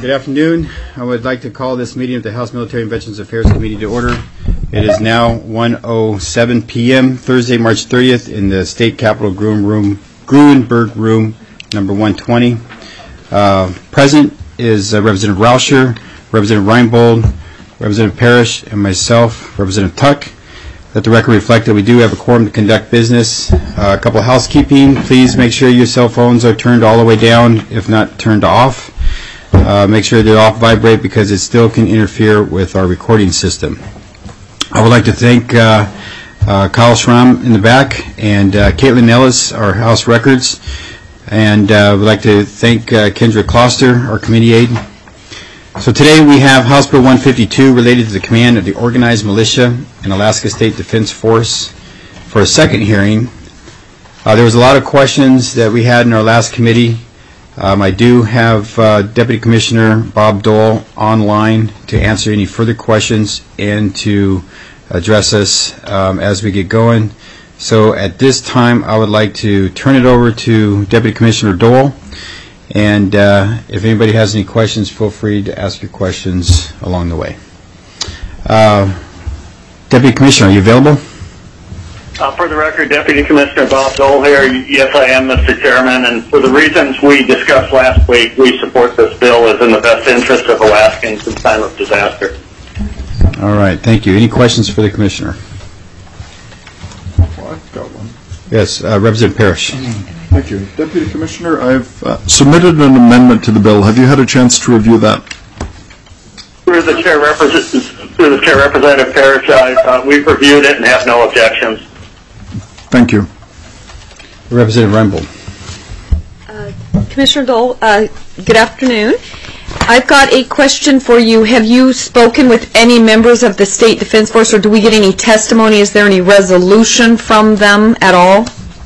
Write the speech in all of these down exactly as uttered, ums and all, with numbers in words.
Good afternoon. I would like to call this meeting of the House Military and Veterans Affairs Committee to order. It is now one oh seven p m Thursday, March thirtieth, in the State Capitol Room, room Gruenberg Room, number one twenty. Uh, present is uh, Representative Rauscher, Representative Reinbold, Representative Parrish, and myself, Representative Tuck. Let the record reflect that we do have a quorum to conduct business. Uh, a couple of housekeeping. Please make sure your cell phones are turned all the way down, if not turned off. Uh, make sure they're off vibrate because it still can interfere with our recording system. I would like to thank uh, uh, Kyle Schramm in the back and uh, Caitlin Ellis, our House Records. And I uh, would like to thank uh, Kendra Kloster, our committee aide. So today we have House Bill one fifty-two related to the command of the Organized Militia and Alaska State Defense Force for a second hearing. Uh, there was a lot of questions that we had in our last committee. Um, I do have uh, Deputy Commissioner Bob Dole online to answer any further questions and to address us um, as we get going. So at this time, I would like to turn it over to Deputy Commissioner Dole. And uh, if anybody has any questions, feel free to ask your questions along the way. Uh, Deputy Commissioner, are you available? Uh, for the record, Deputy Commissioner Bob Dole here. Yes, I am, Mister Chairman, and for the reasons we discussed last week, we support this bill as in the best interest of Alaskans in time of disaster. All right, thank you. Any questions for the Commissioner? Well, I've got one. Yes, uh, Representative Parrish. Thank you. Deputy Commissioner, I've uh, submitted an amendment to the bill. Have you had a chance to review that? Through the Chair, Representative, through the Chair Representative Parrish, I, uh, we've reviewed it and have no objections. Thank you. Representative Reinbold. Uh, Commissioner Dole, uh, good afternoon. I've got a question for you. Have you spoken with any members of the State Defense Force, or do we get any testimony? Is there any resolution from them at all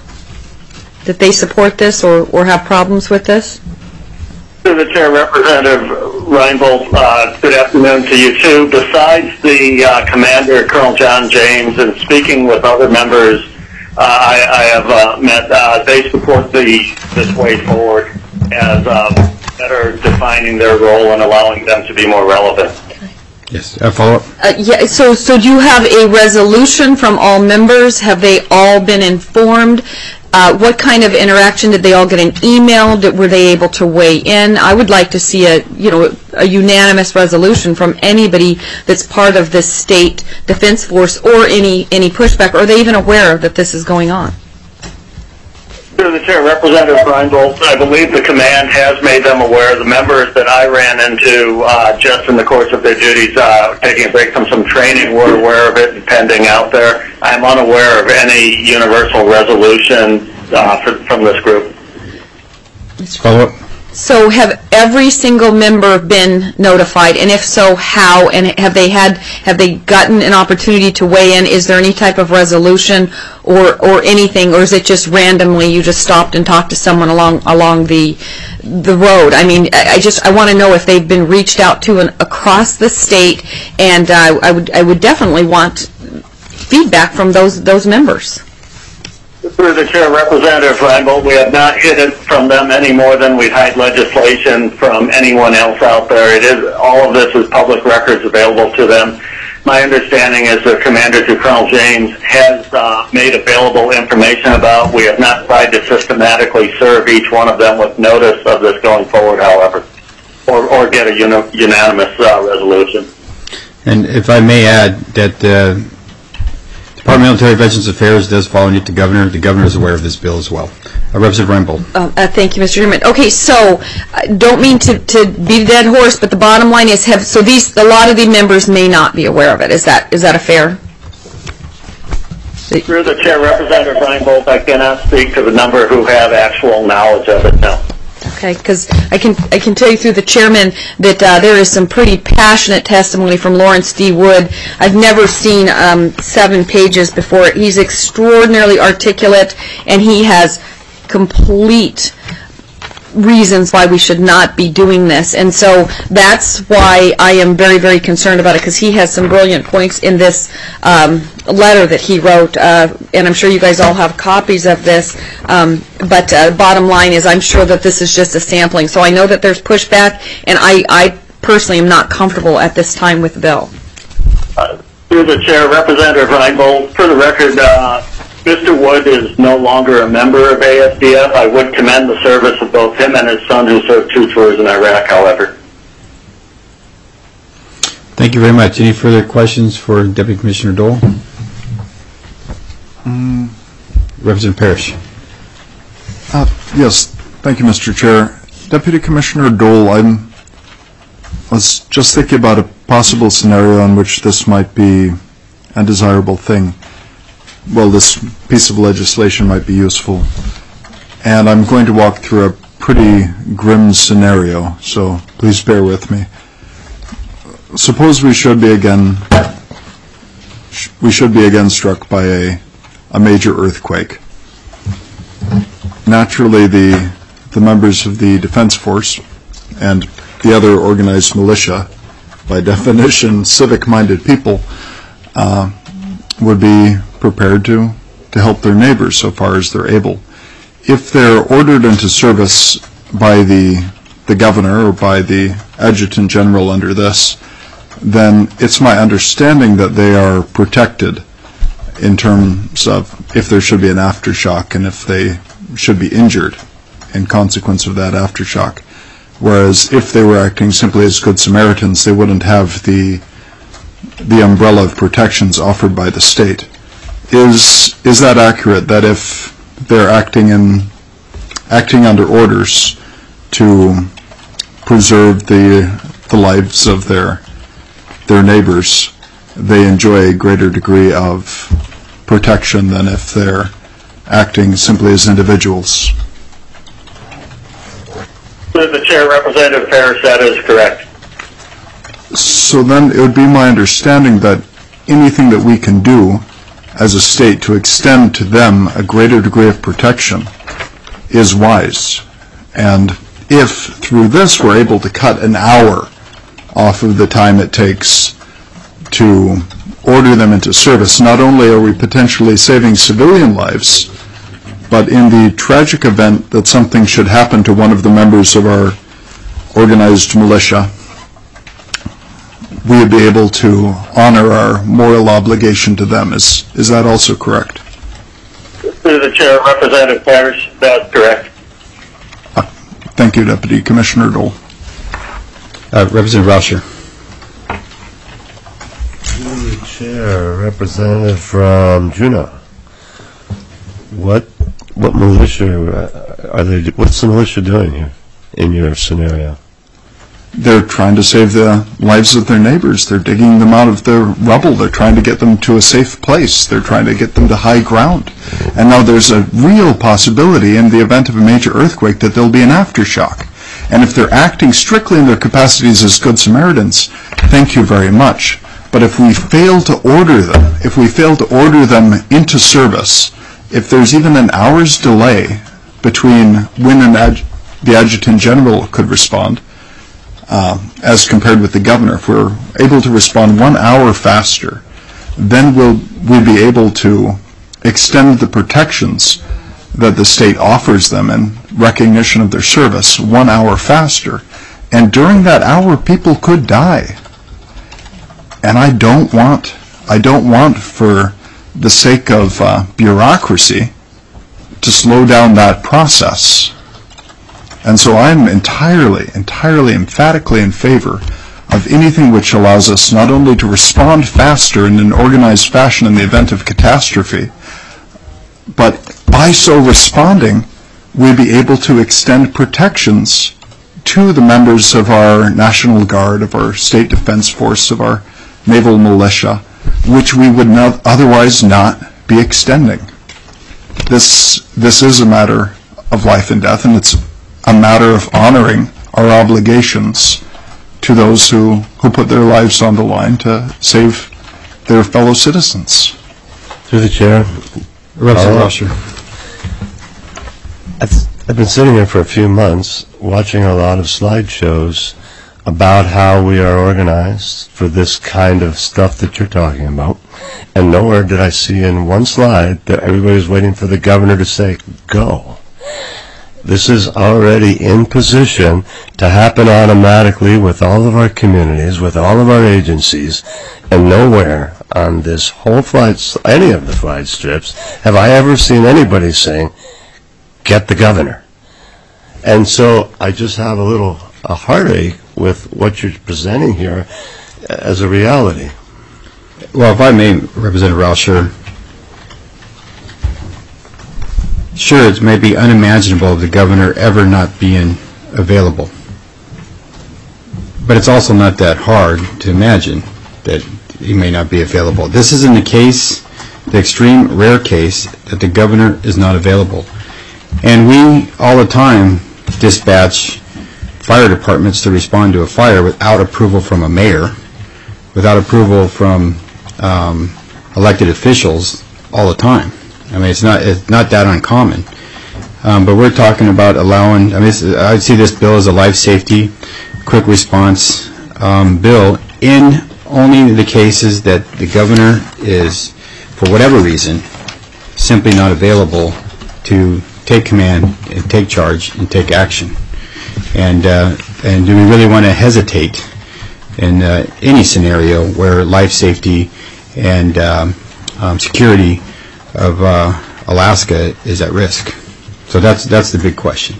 that they support this or, or have problems with this? To the Chair, Representative Reinbold, uh, good afternoon to you too. Besides the uh, Commander, Colonel John James, and speaking with other members, uh, I, I have uh, met, uh, they support the this way forward as uh, better defining their role and allowing them to be more relevant. Yes, a follow-up. Uh, yeah. So, so do you have a resolution from all members? Have they all been informed? Uh, what kind of interaction did they all get? An email? Did, were they able to weigh in? I would like to see a, you know, a unanimous resolution from anybody that's part of the State Defense Force, or any any pushback. Are they even aware that this is going on? Through the Chair, Representative Reinbold, I believe the command has made them aware. The members that I ran into uh, just in the course of their duties, uh, taking a break from some training, were aware of it and pending out there. I'm unaware of any universal resolution uh, for, from this group. Follow-up. So have every single member been notified, and if so, how? And have they had have they gotten an opportunity to weigh in? Is there any type of resolution or or anything, or is it just randomly you just stopped and talked to someone along along the the road? I mean, I, I just I want to know if they've been reached out to an, across the state, and uh, I would I would definitely want feedback from those those members. Through the Chair, Representative Reinbold, we have not hid it from them any more than we hide legislation from anyone else out there. It is, all of this is public records available to them. My understanding is the Commander, through Colonel James, has uh, made available information about. We have not tried to systematically serve each one of them with notice of this going forward, however, or, or get a uni unanimous uh, resolution. And if I may add that uh, Department of Military Veterans Affairs does follow it to the Governor. The Governor is aware of this bill as well. Uh, Representative Reinbold. Uh, uh, thank you, Mister Chairman. Okay, so I uh, don't mean to, to beat a dead horse, but the bottom line is, have so these a lot of the members may not be aware of it. Is that is that a fair? Through the Chair, Representative Reinbold, I cannot speak to the number who have actual knowledge of it now. Okay, because I can I can tell you through the chairman that uh, there is some pretty passionate testimony from Lawrence D. Wood. I've never seen um, seven pages before. He's extraordinarily articulate, and he has complete reasons why we should not be doing this. And so that's why I am very, very concerned about it, because he has some brilliant points in this um, letter that he wrote, uh, and I'm sure you guys all have copies of this, um, but uh, bottom line is I'm sure that this is just a sampling. So I know that there's pushback, and I, I personally am not comfortable at this time with the bill. Uh, through the chair, Representative Reinbold, for the record, uh, Mister Wood is no longer a member of A S D F. I would commend the service of both him and his son, who served two tours in Iraq, however. Thank you very much. Any further questions for Deputy Commissioner Dole? Mm. Representative Parrish. Uh, yes, thank you, Mister Chair. Deputy Commissioner Dole, I was just thinking about a possible scenario in which this might be a desirable thing. Well, this piece of legislation might be useful. And I'm going to walk through a pretty grim scenario, so please bear with me. Suppose we should be again, we should be again struck by a, a major earthquake. Naturally, the, the members of the Defense Force and the other organized militia, by definition civic-minded people, uh, would be prepared to, to help their neighbors so far as they're able. If they're ordered into service by the, the governor or by the adjutant general under this, then it's my understanding that they are protected in terms of if there should be an aftershock and if they should be injured in consequence of that aftershock. Whereas if they were acting simply as Good Samaritans, they wouldn't have the the umbrella of protections offered by the state. Is is that accurate, that if they're acting in acting under orders to preserve the the lives of their their neighbors, they enjoy a greater degree of protection than if they're acting simply as individuals? Through the chair, Representative Parrish, that is correct. So then it would be my understanding that anything that we can do as a state to extend to them a greater degree of protection is wise. And if through this we're able to cut an hour off of the time it takes to order them into service, not only are we potentially saving civilian lives, but in the tragic event that something should happen to one of the members of our organized militia, we would be able to honor our moral obligation to them. Is is that also correct? Through the chair, Representative Parrish, that's correct. Uh, thank you, Deputy Commissioner Dole. Uh, Representative Rauscher. Through the chair, Representative from Juneau. What what militia are they? What's the militia doing here in your scenario? They're trying to save the lives of their neighbors. They're digging them out of the rubble. They're trying to get them to a safe place. They're trying to get them to high ground. And now there's a real possibility in the event of a major earthquake that there'll be an aftershock. And if they're acting strictly in their capacities as Good Samaritans, thank you very much. But if we fail to order them, if we fail to order them into service, if there's even an hour's delay between when an ad- the adjutant general could respond, Uh, as compared with the governor, if we're able to respond one hour faster, then we'll we'll be able to extend the protections that the state offers them in recognition of their service one hour faster. And during that hour, people could die. And I don't want, I don't want for the sake of uh, bureaucracy to slow down that process. And so I'm entirely, entirely, emphatically in favor of anything which allows us not only to respond faster in an organized fashion in the event of catastrophe, but by so responding, we'll be able to extend protections to the members of our National Guard, of our State Defense Force, of our Naval Militia, which we would not otherwise not be extending. This, this is a matter of life and death, and it's a matter of honoring our obligations to those who, who put their lives on the line to save their fellow citizens. Through the chair. Representative Rauscher. I've, I've been sitting here for a few months watching a lot of slideshows about how we are organized for this kind of stuff that you're talking about. And nowhere did I see in one slide that everybody's waiting for the governor to say, go. This is already in position to happen automatically with all of our communities, with all of our agencies, and nowhere on this whole flight, any of the flight strips, have I ever seen anybody saying, get the governor. And so I just have a little a heartache with what you're presenting here as a reality. Well, if I may, Representative Rauscher, sure, it may be unimaginable of the governor ever not being available. But it's also not that hard to imagine that he may not be available. This isn't the case, the extreme rare case, that the governor is not available. And we, all the time, dispatch fire departments to respond to a fire without approval from a mayor, without approval from um, elected officials all the time. I mean, it's not it's not that uncommon. Um, but we're talking about allowing, I mean, this, I see this bill as a life safety, quick response um, bill in only the cases that the governor is, for whatever reason, simply not available to take command and take charge and take action. And uh, and do we really want to hesitate in uh, any scenario where life safety and um, um, security of uh, Alaska is at risk? So that's that's the big question.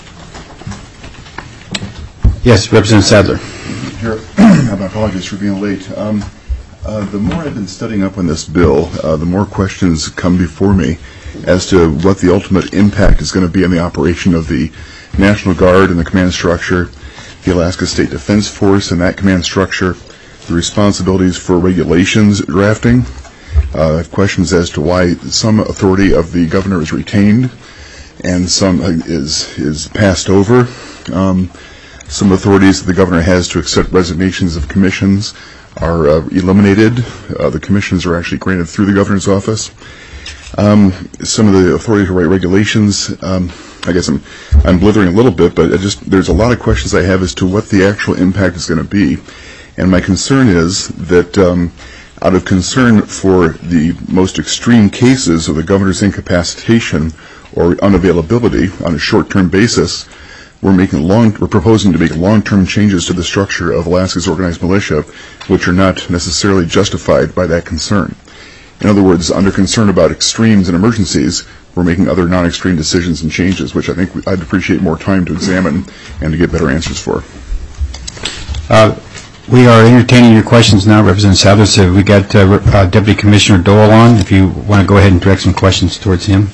Yes, Representative Sadler. Chair, my apologies for being late. Um, uh, the more I've been studying up on this bill, uh, the more questions come before me as to what the ultimate impact is going to be on the operation of the National Guard and the command structure, the Alaska State Defense Force and that command structure, the responsibilities for regulations drafting. Uh, I have questions as to why some authority of the governor is retained and some uh, is is passed over. Um, some authorities that the governor has to accept resignations of commissions are uh, eliminated. Uh, the commissions are actually granted through the governor's office. Um, some of the authority to write regulations, um, I guess I'm, I'm blithering a little bit, but I just there's a lot of questions I have as to what the actual impact is going to be. And my concern is that um, out of concern for the most extreme cases of the governor's incapacitation or unavailability on a short-term basis, we're making long, we're proposing to make long-term changes to the structure of Alaska's organized militia, which are not necessarily justified by that concern. In other words, under concern about extremes and emergencies, we're making other non-extreme decisions and changes, which I think I'd appreciate more time to examine and to get better answers for. Uh, we are entertaining your questions now, Representative Sadler. So we got uh, uh, Deputy Commissioner Dole on. If you want to go ahead and direct some questions towards him.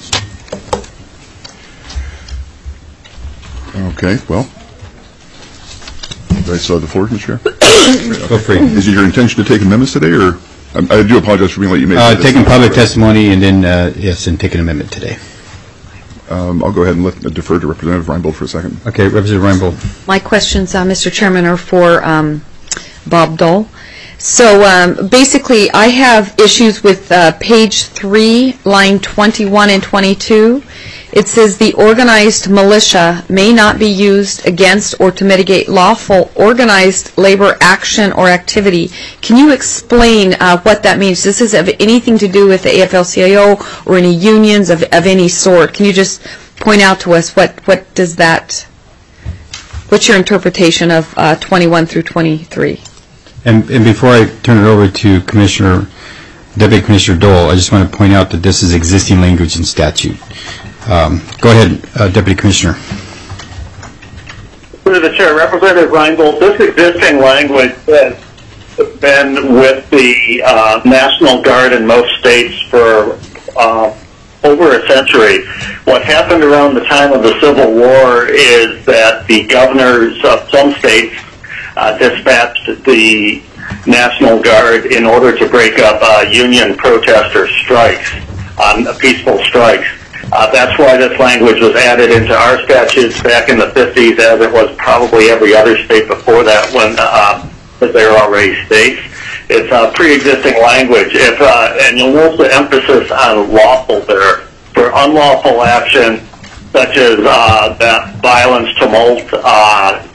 Okay, well, do I still have the floor, Mister Chair? Feel free. Is it your intention to take amendments today, or I, I do apologize for being late. You made uh, taking public testimony and then uh, yes, and take an amendment today. Um, I'll go ahead and let, uh, defer to Representative Reinbold for a second. Okay, Representative Reinbold. My questions, uh, Mister Chairman, are for um, Bob Dole. So um, basically, I have issues with uh, page three, line twenty-one and twenty-two. It says the organized militia may not be used against or to mitigate lawful organized labor action or activity. Can you explain uh, what that means? Does this have anything to do with the A F L C I O or any unions of, of any sort? Can you just point out to us what, what does that, what's your interpretation of uh, twenty-one through twenty-three? And, and before I turn it over to Commissioner, Deputy Commissioner Dole, I just want to point out that this is existing language in statute. Um, go ahead, uh, Deputy Commissioner. Through the chair, Representative Reinbold, this existing language has been with the uh, National Guard in most states for uh, over a century. What happened around the time of the Civil War is that the governors of some states uh, dispatched the National Guard in order to break up uh, union protester strikes, um, peaceful strikes. Uh, that's why this language was added into our statutes back in the fifties, as it was probably every other state before that when uh, they were already states. It's a pre-existing language. If, uh, and you'll note the emphasis on lawful there. For unlawful action, such as uh, that violence, tumult, uh,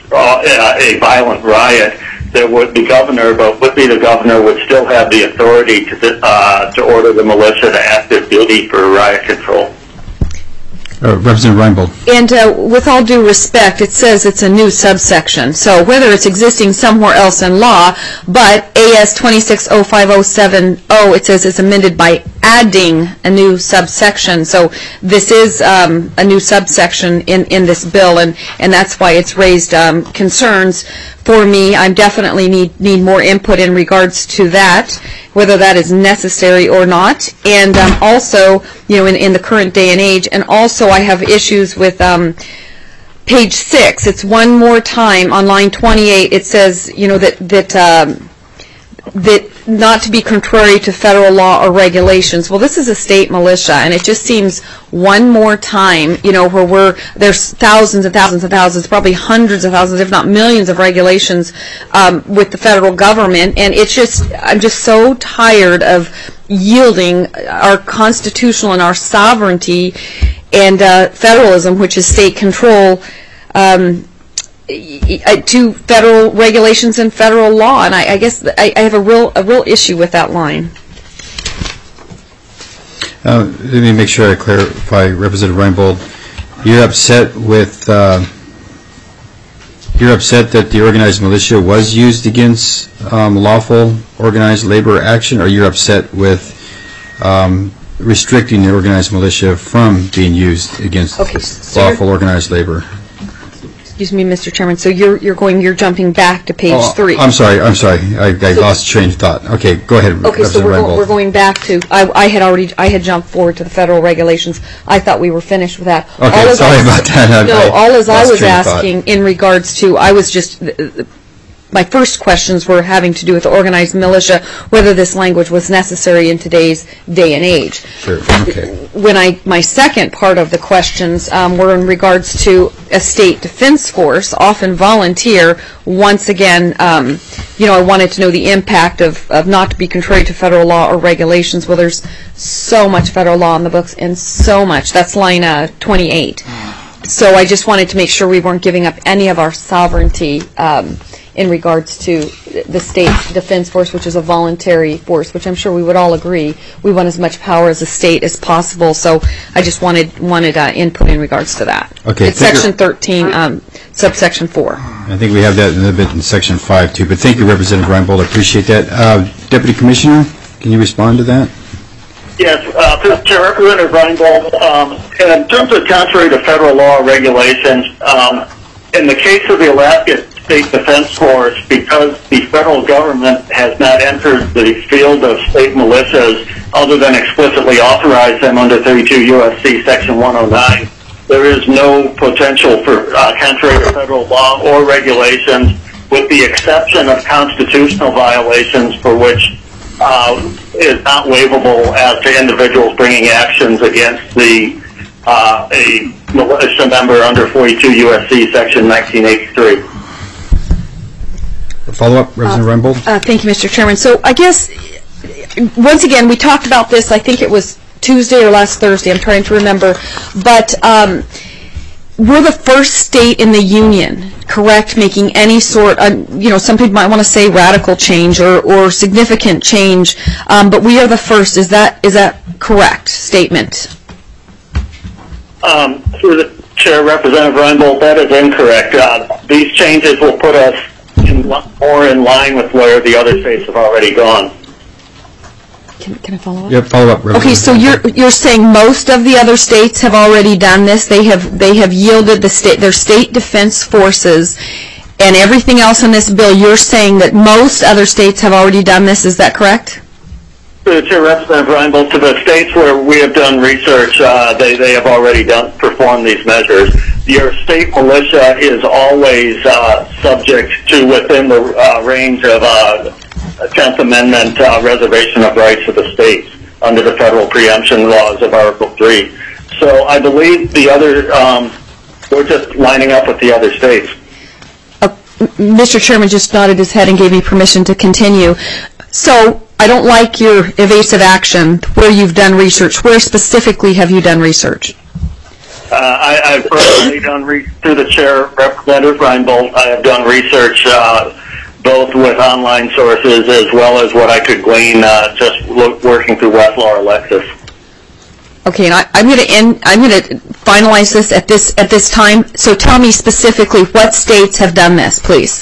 uh, a violent riot, there would be governor, but would be the governor would still have the authority to uh, to order the militia to active duty for riot control. Uh, Representative Reinbold. And uh, with all due respect, it says it's a new subsection. So whether it's existing somewhere else in law, but A S twenty-six oh five oh seven oh, it says it's amended by adding a new subsection. So this is um, a new subsection in, in this bill, and, and that's why it's raised um, concerns for me. I definitely need, need more input in regards to that, whether that is necessary or not. And um, also, you know, in, in the current day and age, and also I have issues with um, page six. It's one more time on line twenty-eight. It says, you know, that that um, that not to be contrary to federal law or regulations. Well, this is a state militia, and it just seems one more time, you know, where we're there's thousands and thousands and thousands, probably hundreds of thousands, if not millions, of regulations um, with the federal government, and it's just I'm just so tired of yielding our constitutional and our sovereignty and uh, federalism, which is state control, um, to federal regulations and federal law, and I, I guess I, I have a real a real issue with that line. Uh, let me make sure I clarify, Representative Reinbold. You're upset with uh, you're upset that the organized militia was used against um, lawful organized labor action, or you're upset with um, restricting the organized militia from being used against okay, so lawful organized labor? Excuse me, Mister Chairman. So you're you're going you're jumping back to page oh, three. I'm sorry. I'm sorry. I, I so, lost train of thought. Okay, go ahead. Okay, so we're, go, we're going back to. I, I had already I had jumped forward to the federal regulations. I thought we were finished with that. Okay, all sorry I, about that. No, I, all as I was asking thought. in regards to, I was just. My first questions were having to do with the organized militia, whether this language was necessary in today's day and age. Sure. Okay. When I, my second part of the questions um, were in regards to a state defense force, often volunteer. Once again, um, you know, I wanted to know the impact of, of not to be contrary to federal law or regulations. Well, there's so much federal law in the books, and so much. That's line uh, twenty-eight. So I just wanted to make sure we weren't giving up any of our sovereignty um, in regards to the state defense force, which is a voluntary force, which I'm sure we would all agree we want as much power as a state as possible. So I just wanted wanted uh, input in regards to that. Okay. It's section thirteen, um, subsection four. I think we have that a little bit in section five too. But thank you, Representative Reinbold. I appreciate that. Uh, Deputy Commissioner, can you respond to that? Yes, uh, Mister Representative Reinbold, um, in terms of contrary to federal law or regulations, um, in the case of the Alaska State Defense Force, because the federal government has not entered the field of state militias other than explicitly authorize them under thirty-two U S C Section one oh nine, there is no potential for uh, contrary to federal law or regulations, with the exception of constitutional violations for which uh, is not waivable as to individuals bringing actions against the uh, a militia member under forty-two U S C Section nineteen eighty-three. Follow-up, Representative Uh, Reinbold? uh, thank you, Mister Chairman. So I guess, once again, we talked about this, I think it was Tuesday or last Thursday, I'm trying to remember, but um, we're the first state in the union, correct, making any sort of, you know, some people might want to say radical change or, or significant change, um, but we are the first. Is that is that correct statement? Um, through the Chair, Representative Reinbold, that is incorrect. Uh, these changes will put us in, more in line with where the other states have already gone. Can, can I follow up? Yep, follow up. Okay, so you're you're saying most of the other states have already done this. They have they have yielded the state their state defense forces and everything else in this bill. You're saying that most other states have already done this. Is that correct? To the Chair, Representative Reinbold, to the states where we have done research, uh, they they have already done performed these measures. Your state militia is always uh, subject to within the uh, range of uh, tenth Amendment uh, reservation of rights of the states under the federal preemption laws of Article three. So I believe the other, um, we're just lining up with the other states. Uh, Mister Chairman just nodded his head and gave me permission to continue. So I don't like your evasive action where you've done research. Where specifically have you done research? I, I've personally done, re- through the chair, Representative Reinbold, I have done research uh, both with online sources as well as what I could glean uh, just look, working through Westlaw or Lexis. Okay, and I, I'm going to end. I'm going to finalize this at this at this time. So tell me specifically what states have done this, please.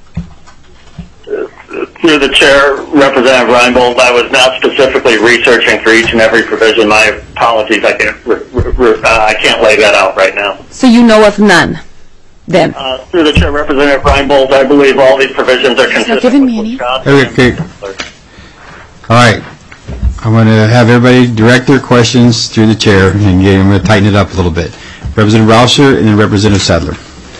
Through the chair, Representative Reinbold, I was not specifically researching for each and every provision. My apologies, I can't. Re, re, uh, I can't lay that out right now. So you know of none, then? Uh, through the chair, Representative Reinbold, I believe all these provisions are consistent giving with me any. Wisconsin. Okay, okay. All right. I'm going to have everybody direct their questions through the chair, and I'm going to tighten it up a little bit. Representative Rauscher and then Representative Sadler.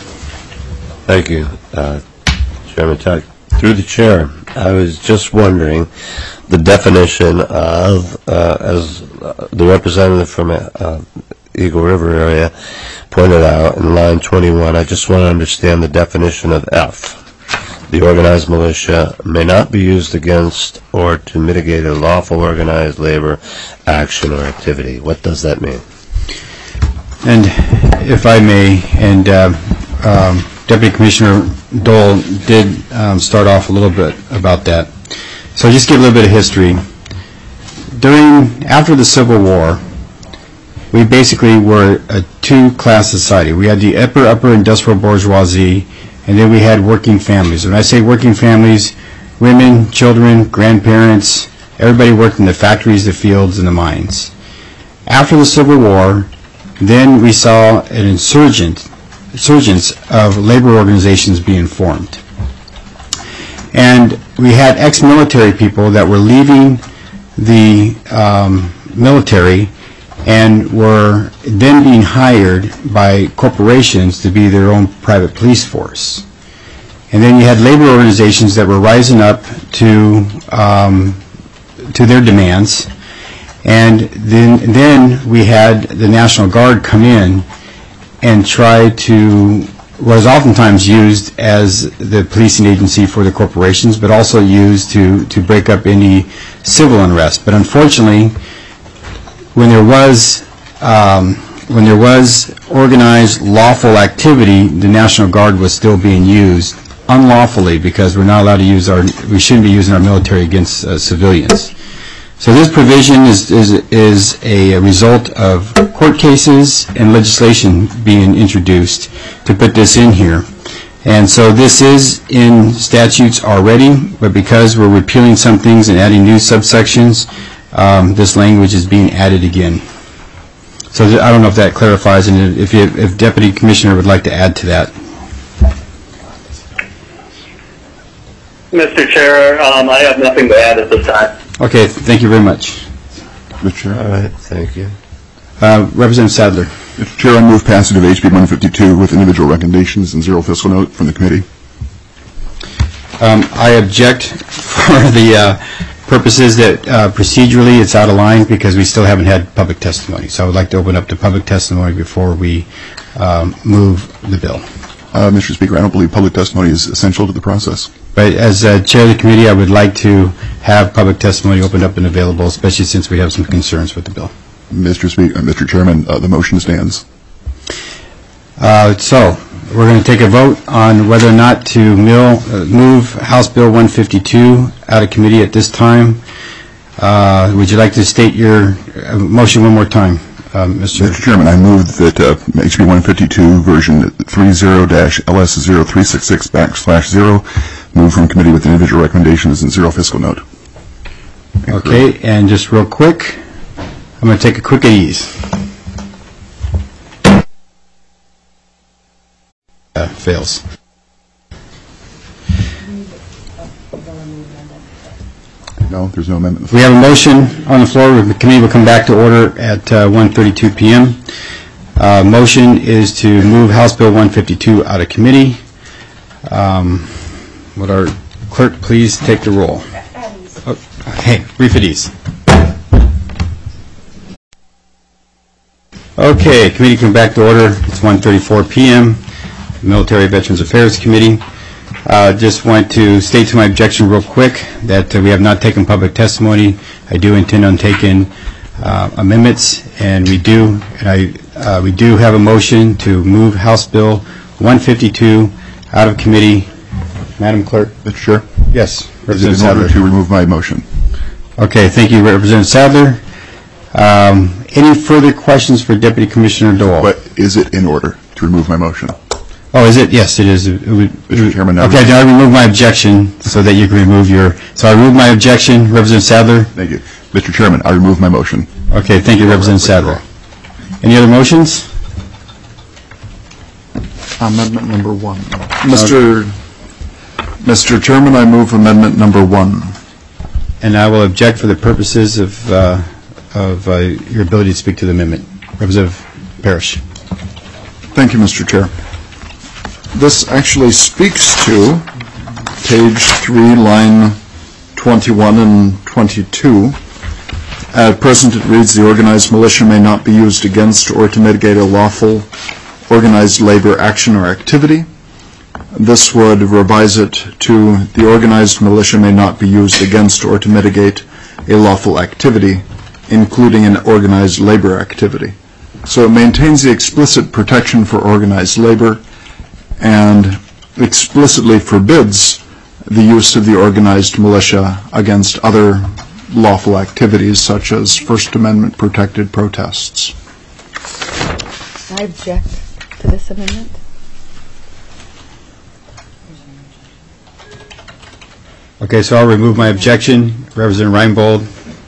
Thank you, uh, Chairman Tuck. Through the chair, I was just wondering the definition of, uh, as uh, the representative from uh, Eagle River area pointed out in line twenty-one, I just want to understand the definition of F. The organized militia may not be used against or to mitigate a lawful organized labor action or activity. What does that mean? And if I may, and uh, um, Deputy Commissioner Dole did um, start off a little bit about that. So just give a little bit of history. During, after the Civil War, we basically were a two-class society. We had the upper, upper industrial bourgeoisie, and then we had working families. When I say working families, women, children, grandparents, everybody worked in the factories, the fields, and the mines. After the Civil War, then we saw an insurgent, insurgence of labor organizations being formed. And we had ex-military people that were leaving the um, military and were then being hired by corporations to be their own private police force. And then you had labor organizations that were rising up to um, to their demands. And then then we had the National Guard come in and try to, was oftentimes used as the policing agency for the corporations, but also used to, to break up any civil unrest. But unfortunately, when there was um, when there was organized lawful activity, the National Guard was still being used unlawfully because we're not allowed to use our, we shouldn't be using our military against uh, civilians. So this provision is, is, is a result of court cases and legislation being introduced to put this in here. And so this is in statutes already, but because we're repealing some things and adding new subsections, um, this language is being added again. So th- I don't know if that clarifies, and if, you, if Deputy Commissioner would like to add to that. Mister Chair, um, I have nothing to add at this time. Okay, thank you very much. Mister Chair. All right, thank you. Uh, Representative Sadler. Mister Chair, I move passage of H B one fifty-two with individual recommendations and zero fiscal note from the committee. Um, I object for the uh, purposes that uh, procedurally it's out of line because we still haven't had public testimony. So I would like to open up to public testimony before we um, move the bill. Uh, Mister Speaker, I don't believe public testimony is essential to the process. But as uh, chair of the committee, I would like to have public testimony opened up and available, especially since we have some concerns with the bill. Mister Speaker, uh, Mister Chairman, uh, the motion stands. Uh, so we're going to take a vote on whether or not to mill, uh, move House Bill one fifty-two out of committee at this time. Uh, would you like to state your uh, motion one more time, uh, Mister Mister Chairman, I move that uh, H B one fifty-two version thirty dash L S zero three six six backslash zero move from committee with individual recommendations and zero fiscal note. Okay, and just real quick, I'm going to take a quick ease. Uh, fails. No, there's no amendment. We have a motion on the floor. The committee will come back to order at uh, one thirty-two p.m. Uh, motion is to move House Bill one fifty-two out of committee. Um, would our clerk please take the roll? Oh, hey, brief at ease. Okay, committee come back to order. It's one thirty-four p.m. Military Veterans Affairs Committee. Uh, just want to state to my objection real quick that uh, we have not taken public testimony. I do intend on taking uh, amendments, and we do, and I uh, we do have a motion to move House Bill one fifty-two out of committee. Madam Clerk? Mister Chair? Yes, Is it Representative in order Sadler. to remove my motion? Okay, thank you, Representative Sadler. Um, Any further questions for Deputy Commissioner Dole? But is it in order to remove my motion? Oh, is it? Yes, it is. It would- Mister Chairman, I Okay, would- then I remove my objection so that you can remove your, so I remove my objection, Representative Sadler. Thank you. Mister Chairman, I remove my motion. Okay, thank you, Representative Sadler. Any other motions? Amendment number one. Mister Mister Chairman, I move amendment number one. And I will object for the purposes of, uh, of uh, your ability to speak to the amendment. Representative Parrish. Thank you, Mister Chair. This actually speaks to page three, line twenty-one and twenty-two. At present, it reads, "The organized militia may not be used against or to mitigate a lawful organized labor action or activity." This would revise it to, "The organized militia may not be used against or to mitigate a lawful activity, including an organized labor activity." So it maintains the explicit protection for organized labor and explicitly forbids the use of the organized militia against other lawful activities such as First Amendment protected protests. I object to this amendment. Okay, so I'll remove my objection. Representative Reinbold.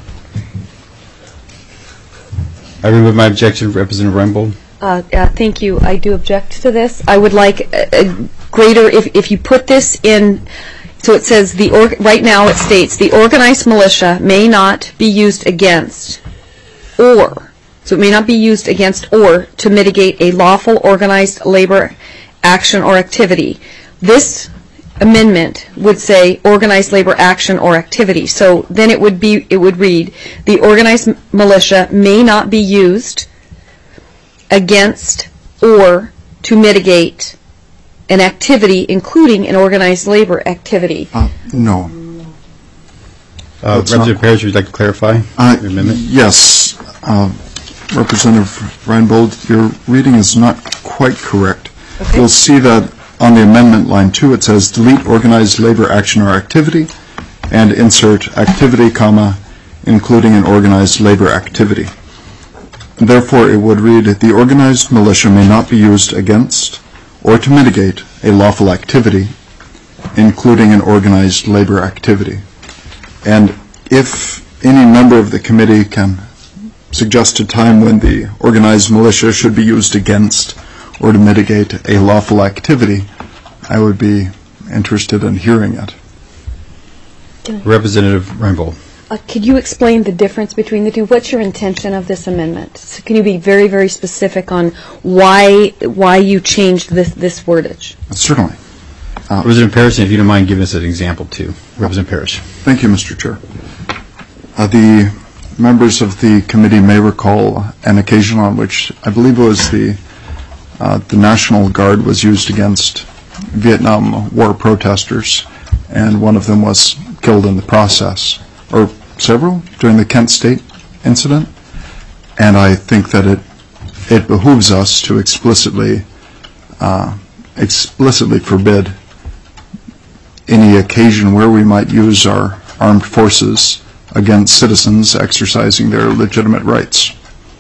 I remove my objection, Representative Reinbold. Uh, uh, Thank you. I do object to this. I would like a a greater, if if you put this in, so it says, the org- right now it states, "The organized militia may not be used against or," so it may not be used against or to mitigate a lawful organized labor action or activity. This amendment would say organized labor action or activity. So then it would be, it would read, "The organized militia may not be used against or to mitigate an activity, including an organized labor activity." Uh, No. Uh, That's not- Representative Parrish, would you like to clarify Uh, your amendment? Yes. Uh, Representative Reinbold, your reading is not quite correct. Okay. You'll see that on the amendment line two, it says, "Delete organized labor action or activity," and insert activity, comma, including an organized labor activity. Therefore, it would read, "The organized militia may not be used against or to mitigate a lawful activity, including an organized labor activity." And if any member of the committee can suggest a time when the organized militia should be used against or to mitigate a lawful activity, I would be interested in hearing it. Representative Reinbold. Uh, Could you explain the difference between the two? What's your intention of this amendment? So can you be very, very specific on why why you changed this this wordage? Certainly. Representative Parrish, if you don't mind giving us an example too. Representative Parrish. Thank you, Mister Chair. Uh, The members of the committee may recall an occasion on which I believe it was the uh, the National Guard was used against Vietnam War protesters, and one of them was killed in the process, or several, during the Kent State incident. And I think that it it behooves us to explicitly uh, explicitly forbid any occasion where we might use our armed forces against citizens exercising their legitimate rights.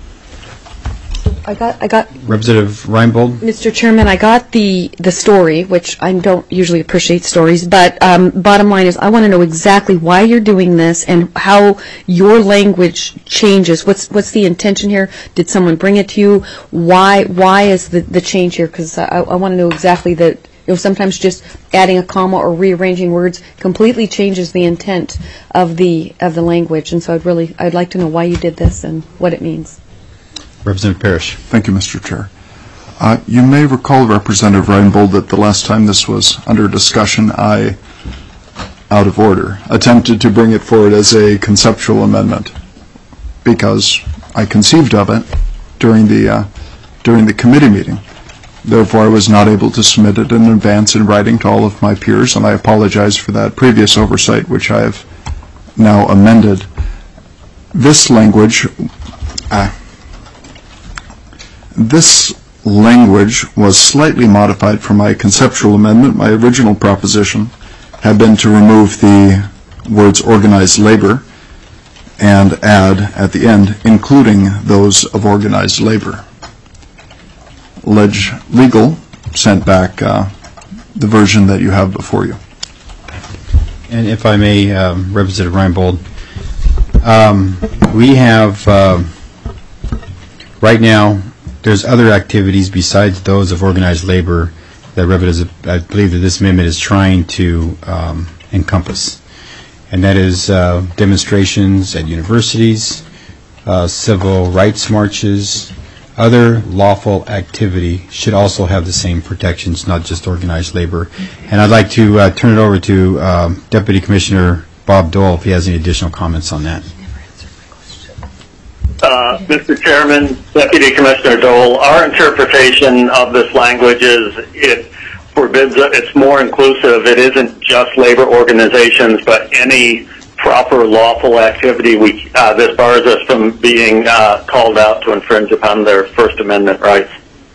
I got I got Representative Reinbold. Mister Chairman, I got the, the story, which I don't usually appreciate stories, but um, bottom line is I want to know exactly why you're doing this and how your language changes. What's what's the intention here? Did someone bring it to you? Why why is the, the change here? Because I, I want to know exactly that. You know, sometimes just adding a comma or rearranging words completely changes the intent of the of the language, and so I'd really I'd like to know why you did this and what it means. Representative Parrish. Thank you, Mister Chair. Uh, you may recall, Representative Reinbold, that the last time this was under discussion, I, out of order, attempted to bring it forward as a conceptual amendment because I conceived of it during the uh, during the committee meeting. Therefore, I was not able to submit it in advance in writing to all of my peers, and I apologize for that previous oversight, which I have now amended. This language, uh, This language was slightly modified from my conceptual amendment. My original proposition had been to remove the words organized labor and add at the end, including those of organized labor. Ledge Legal sent back uh, the version that you have before you. And if I may, um, Representative Reinbold, um, we have, uh, right now, there's other activities besides those of organized labor that Representative, I believe that this amendment is trying to um, encompass. And that is uh, demonstrations at universities, uh, civil rights marches, other lawful activity should also have the same protections, not just organized labor. And I'd like to uh, turn it over to um, Deputy Commissioner Bob Dole if he has any additional comments on that. Uh, Mister Chairman, Deputy Commissioner Dole, our interpretation of this language is it forbids, it's more inclusive. It isn't just labor organizations, but any proper lawful activity. We, uh, this bars us from being uh, called out to infringe upon their First Amendment rights.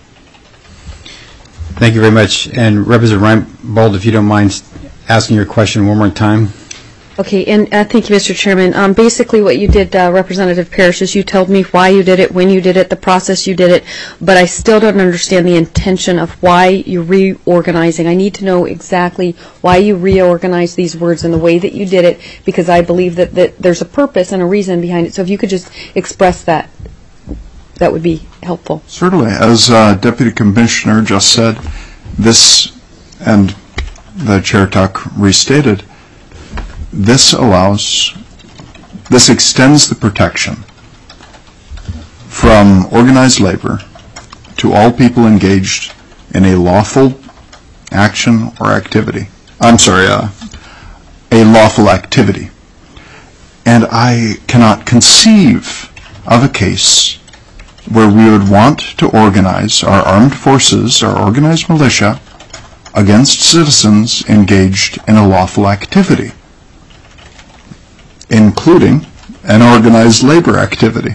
Thank you very much. And Representative Reinbold, if you don't mind asking your question one more time. Okay, and uh, thank you, Mister Chairman. Um, basically what you did, uh, Representative Parrish, is you told me why you did it, when you did it, the process you did it, but I still don't understand the intention of why you're reorganizing. I need to know exactly why you reorganized these words in the way that you did it, because I believe that, that there's a purpose and a reason behind it. So if you could just express that, that would be helpful. Certainly. As uh, Deputy Commissioner just said, this, and the Chair Tuck restated, this allows, this extends the protection from organized labor to all people engaged in a lawful action or activity. I'm sorry, uh, a lawful activity. And I cannot conceive of a case where we would want to organize our armed forces, our organized militia, against citizens engaged in a lawful activity, including an organized labor activity.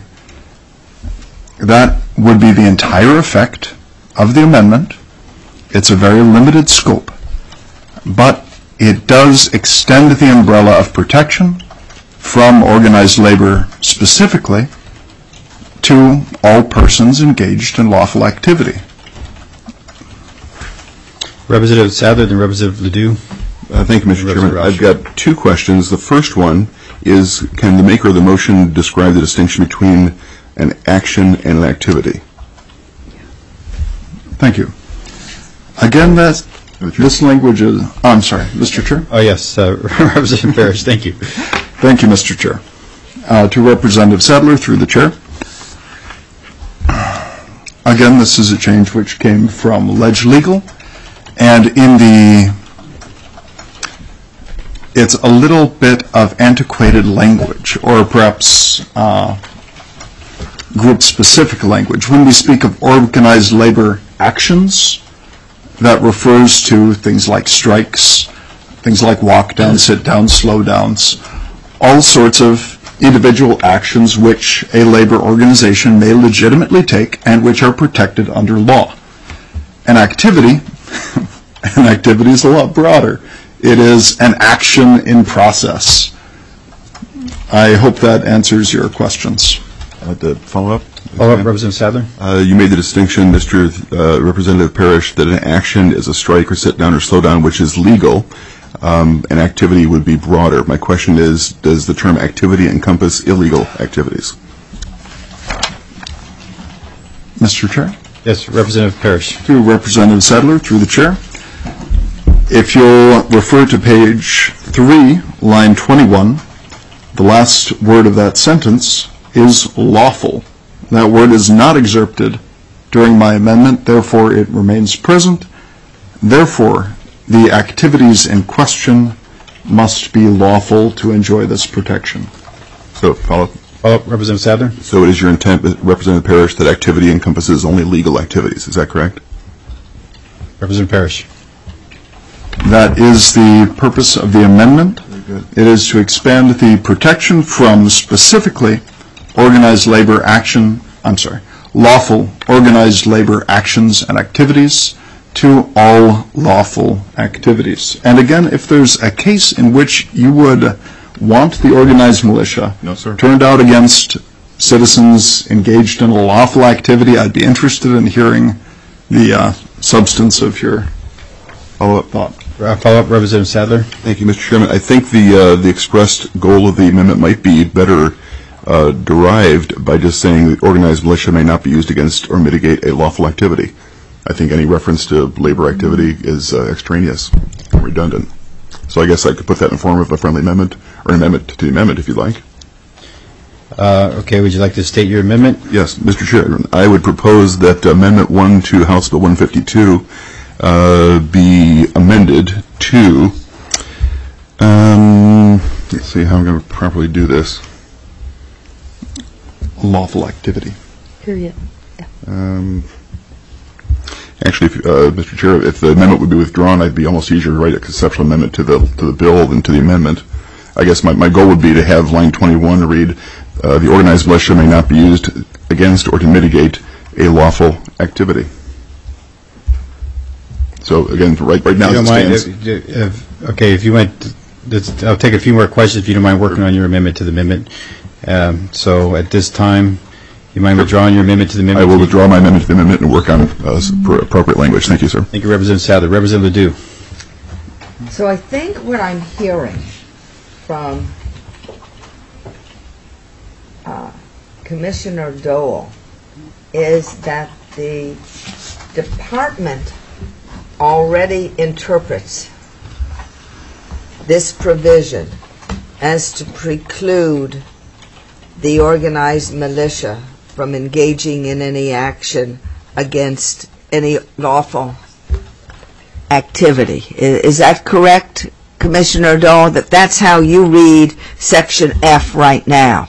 That would be the entire effect of the amendment. It's a very limited scope, but it does extend the umbrella of protection from organized labor specifically to all persons engaged in lawful activity. Representative Sadler and Representative Ledoux. Uh, thank you, Mister Chairman. I've got two questions. The first one is, can the maker of the motion describe the distinction between an action and an activity? Thank you. Again, that this language is, oh, I'm sorry, Mister Chair. Oh, yes, uh, Representative Parrish, thank you. Thank you, Mister Chair. Uh, to Representative Sadler, through the Chair. Again, this is a change which came from Ledge Legal, and in the it's a little bit of antiquated language, or perhaps uh, group-specific language. When we speak of organized labor actions, that refers to things like strikes, things like walk-downs, sit-downs, slow-downs, all sorts of individual actions which a labor organization may legitimately take and which are protected under law. An activity, an activity is a lot broader. It is an action in process. I hope that answers your questions. Uh, to follow up? Follow up, Representative Sadler. Uh, you made the distinction, Mister Uh, Representative Parrish, that an action is a strike or sit-down or slow-down, which is legal. Um, an activity would be broader. My question is, does the term activity encompass illegal activities? Mister Chair? Yes, Representative Parrish. Through Representative Sadler, through the Chair. If you'll refer to page three, line twenty-one, the last word of that sentence is lawful. That word is not excerpted during my amendment, therefore it remains present. Therefore, the activities in question must be lawful to enjoy this protection. So, follow up. Follow up, Representative Sadler. So it is your intent, Representative Parrish, that activity encompasses only legal activities. Is that correct? Representative Parrish. That is the purpose of the amendment. It is to expand the protection from specifically organized labor action, I'm sorry, lawful organized labor actions and activities to all lawful activities. And again, if there's a case in which you would want the organized militia No, sir. turned out against citizens engaged in a lawful activity, I'd be interested in hearing the uh, substance of your follow-up thought. Uh, Follow-up, Representative Sadler. Thank you, Mister Chairman. I think the uh, the expressed goal of the amendment might be better uh, derived by just saying that organized militia may not be used against or mitigate a lawful activity. I think any reference to labor activity is uh, extraneous and redundant. So I guess I could put that in form of a friendly amendment, or an amendment to the amendment, if you'd like. Uh, Okay, would you like to state your amendment? Yes, Mister Chairman, I would propose that Amendment one to House Bill one fifty-two uh, be amended to, um, let's see how I'm going to properly do this. Lawful activity. Period. Um, Actually, if, uh, Mister Chair, if the amendment would be withdrawn, I'd be almost easier to write a conceptual amendment to the to the bill than to the amendment. I guess my, my goal would be to have line twenty-one read, uh, the organized militia may not be used against or to mitigate a lawful activity. So again, right, right now You it don't mind, stands. if- if- Okay, if you might, let's- I'll take a few more questions if you don't mind working on your amendment to the amendment. Um, So at this time, you mind withdrawing your amendment to the I amendment? will withdraw my amendment to the amendment and work on uh, s- pro- appropriate language. Thank you, sir. Thank you, Representative Sadler. Representative Ledoux. So I think what I'm hearing from uh, Commissioner Dole is that the department already interprets this provision as to preclude the organized militia from engaging in any action against any lawful activity. I- Is that correct, Commissioner Dole, that that's how you read Section F right now?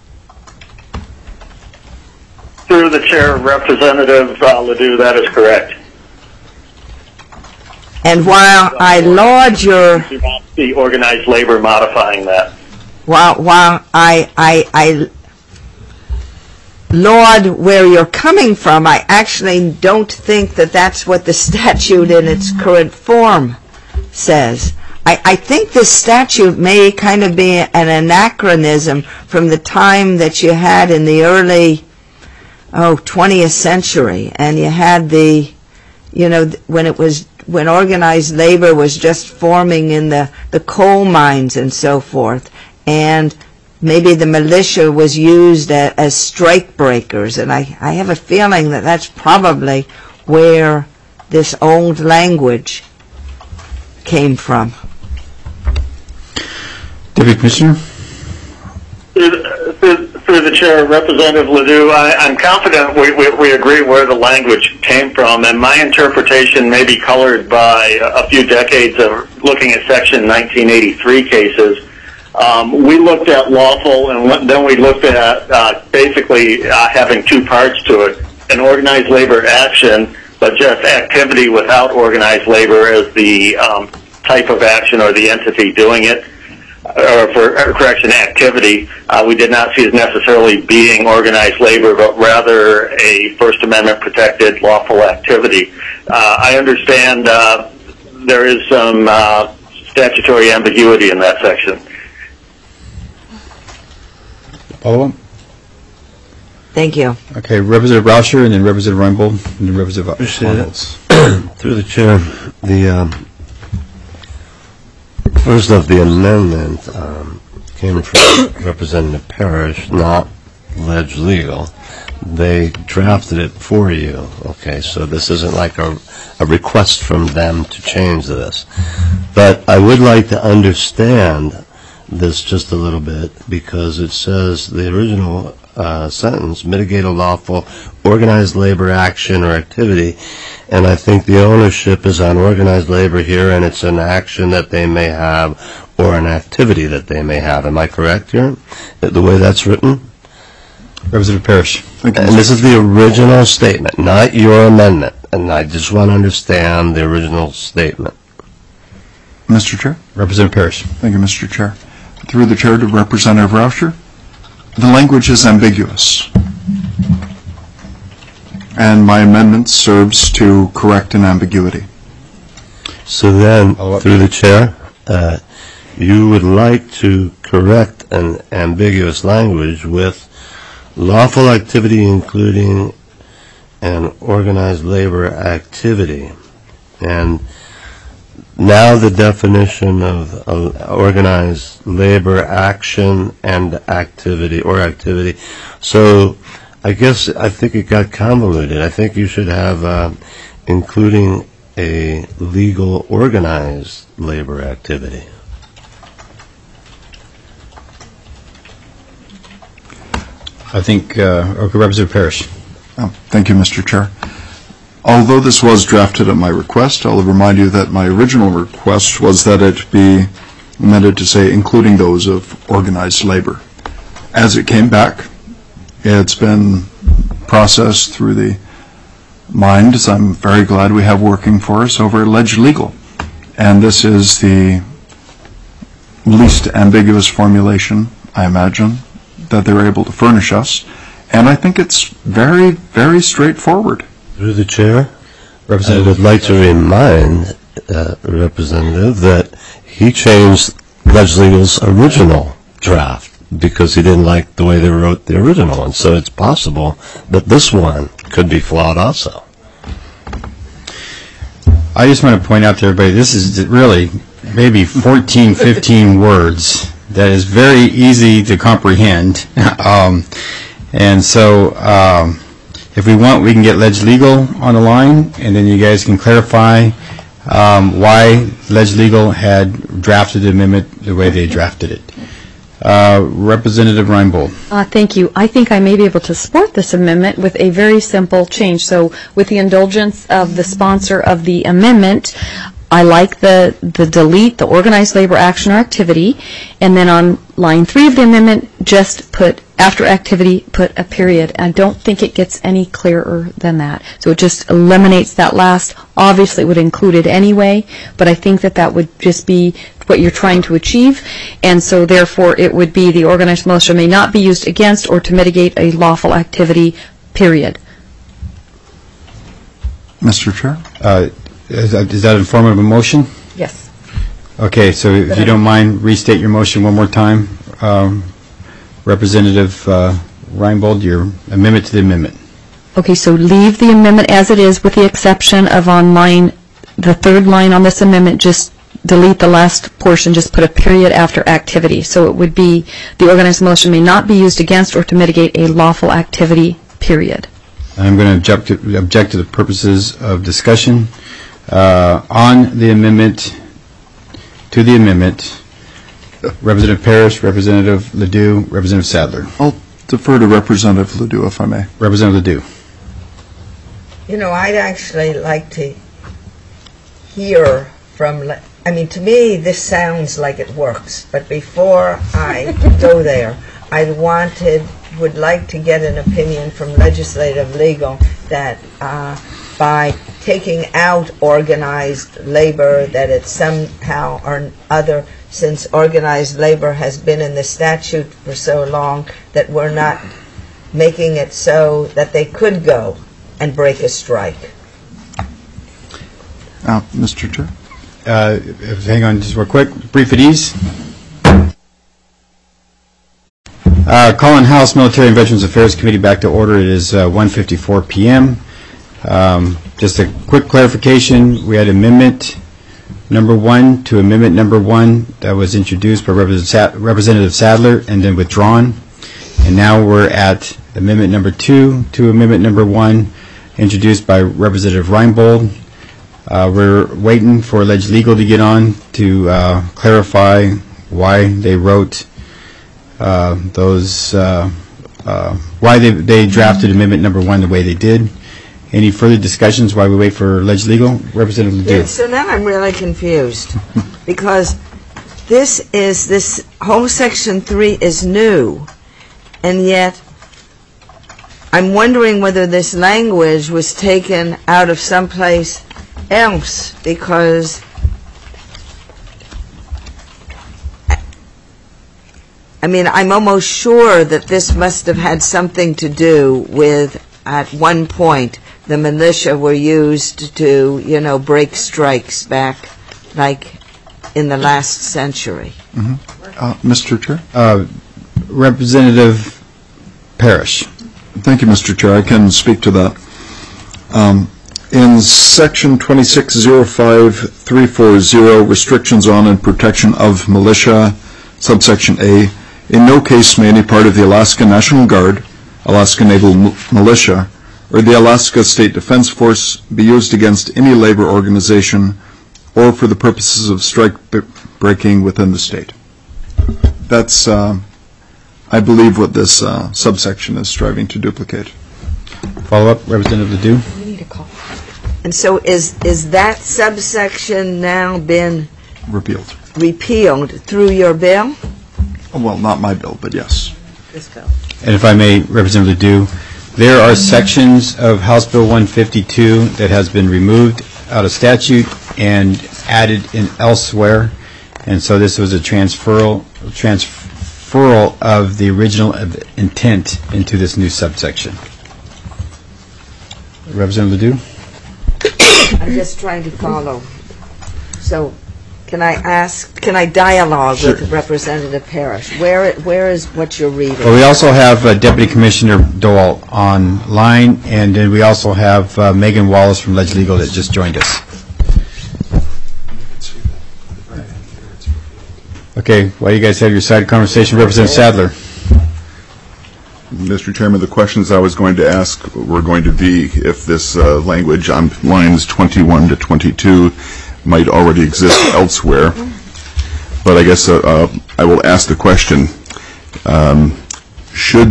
Through the chair, Representative uh, Ledoux, that is correct. And while I laud your, You won't see organized labor modifying that. while, while I, I, I laud where you're coming from, I actually don't think that that's what the statute in its current form says. I, I think this statute may kind of be an anachronism from the time that you had in the early, oh, twentieth century, and you had the, you know, th- when it was, when organized labor was just forming in the, the coal mines and so forth, and maybe the militia was used a, as strike breakers, and I, I have a feeling that that's probably where this old language came from. Deputy Commissioner. Through the, through, through the chair, Representative Ledoux, I, I'm confident we, we, we agree where the language came from, and my interpretation may be colored by a, a few decades of looking at Section nineteen eighty-three cases. Um, we looked at lawful, and then we looked at uh, basically uh, having two parts to it: an organized labor action, but just activity without organized labor as the um, type of action or the entity doing it. Or for or correction, activity, uh, we did not see as necessarily being organized labor, but rather a First Amendment protected lawful activity. Uh, I understand uh, there is some uh, statutory ambiguity in that section. Follow-up? Thank you. Okay, Representative Rauscher, and then Representative Reinbold, and then Representative Appreciate it. Arnolds. Through the chair, the, um, first of the amendment um, came from Representative Parrish, not Ledge Legal. They drafted it for you, okay, so this isn't like a, a request from them to change this. But I would like to understand this just a little bit, because it says the original uh, sentence, mitigate a lawful organized labor action or activity, and I think the ownership is on organized labor here, and it's an action that they may have or an activity that they may have. Am I correct here, the way that's written? Representative Parrish. Thank you, And Mister this is the original statement, not your amendment, and I just want to understand the original statement. Mister Chair. Representative Parrish. Thank you, Mister Chair. Through the chair to Representative Rauscher. The language is ambiguous. and my amendment serves to correct an ambiguity. So then, Follow up. through the chair, uh, you would like to correct an ambiguous language with lawful activity including an organized labor activity. And now the definition of uh, organized labor action and activity, or activity. So I guess I think it got convoluted. I think you should have uh, including a legal organized labor activity. I think, uh, okay, Representative Parrish. Oh, thank you, Mister Chair. Although this was drafted at my request, I'll remind you that my original request was that it be amended to say including those of organized labor. As it came back, it's been processed through the minds I'm very glad we have working for us over Alleged Legal. And this is the least ambiguous formulation, I imagine, that they're able to furnish us. And I think it's very, very straightforward. Through the chair, I Representative. would like to remind uh, Representative that he changed Ledge Legal's original draft because he didn't like the way they wrote the original one. So it's possible that this one could be flawed also. I just want to point out to everybody, this is really maybe fourteen, fifteen words that is very easy to comprehend. um, and so um, if we want, we can get Ledge Legal on the line, and then you guys can clarify um, why Ledge Legal had drafted the amendment the way they drafted it. Uh, Representative Reinbold. Uh, Thank you. I think I may be able to support this amendment with a very simple change. So with the indulgence of the sponsor of the amendment, I like the, the delete, the organized labor action or activity, and then on line three of the amendment, just put, after activity, put a period. I don't think it gets any clearer than that. So it just eliminates that last. Obviously, it would include it anyway, but I think that that would just be what you're trying to achieve, and so therefore it would be the organized militia may not be used against or to mitigate a lawful activity, period. Mister Chair? Uh, is, that, is that in form of a motion? Yes. Okay, so if you don't mind, restate your motion one more time. Um, Representative uh, Reinbold, your amendment to the amendment. Okay, so leave the amendment as it is with the exception of on line, the third line on this amendment, just delete the last portion, just put a period after activity. So it would be the organized militia may not be used against or to mitigate a lawful activity, period. I'm going to object to, object to the purposes of discussion. Uh, on the amendment, to the amendment, Representative Parrish, Representative Ledoux, Representative Sadler. I'll defer to Representative Ledoux, if I may. Representative Ledoux. You know, I'd actually like to hear from, le- I mean, to me, this sounds like it works, but before I go there, I wanted, would like to get an opinion from legislative legal that uh, by taking out organized labor, that it somehow or other, since organized labor has been in the statute for so long, that we're not making it so that they could go and break a strike. Uh, Mister Chair? Uh, hang on just real quick. Brief at ease. Uh, calling House Military and Veterans Affairs Committee back to order. It is uh, one fifty-four p.m. Um, just a quick clarification. We had amendment number one to amendment number one that was introduced by Representative Sadler and then withdrawn. And now we're at amendment number two to amendment number one introduced by Representative Reinbold. Uh, we're waiting for Alleged Legal to get on to uh, clarify why they wrote uh, those, uh, uh, why they, they drafted amendment number one the way they did. Any further discussions while we wait for Alleged Legal? Representative Ledoux. Yeah, so now I'm really confused because this is, this whole section three is new, and yet I'm wondering whether this language was taken out of someplace else, because I mean, I'm almost sure that this must have had something to do with, at one point, the militia were used to, you know, break strikes back, like in the last century. Mm-hmm. Uh, Mister Chair? Uh, Representative Parrish. Thank you, Mister Chair. I can speak to that. Um, in Section twenty-six oh five three forty, Restrictions on and Protection of Militia, subsection A, in no case may any part of the Alaska National Guard, Alaska Naval M- Militia, or the Alaska State Defense Force be used against any labor organization or for the purposes of strike b- breaking within the state. That's, uh, I believe, what this uh, subsection is striving to duplicate. Follow up, Representative Ledoux. We need a call. And so is, is that subsection now been Repealed. repealed through your bill? Well, not my bill, but yes. This bill. And if I may, Representative Ledoux, there are sections of House Bill one fifty-two that has been removed out of statute and added in elsewhere, and so this was a transferal, transferal of the original intent into this new subsection. Representative Ledoux? I'm just trying to follow. So, can I ask, can I dialogue Sure. with Representative Parrish? Where, where is what you're reading? Well, we also have uh, Deputy Commissioner Dole online, and then we also have uh, Megan Wallace from Ledge Legal that just joined us. Okay, while you guys have your side conversation, Representative Sadler. Mister Chairman, the questions I was going to ask were going to be if this uh, language on lines twenty-one to twenty-two might already exist elsewhere. But I guess uh, uh, I will ask the question, um, should,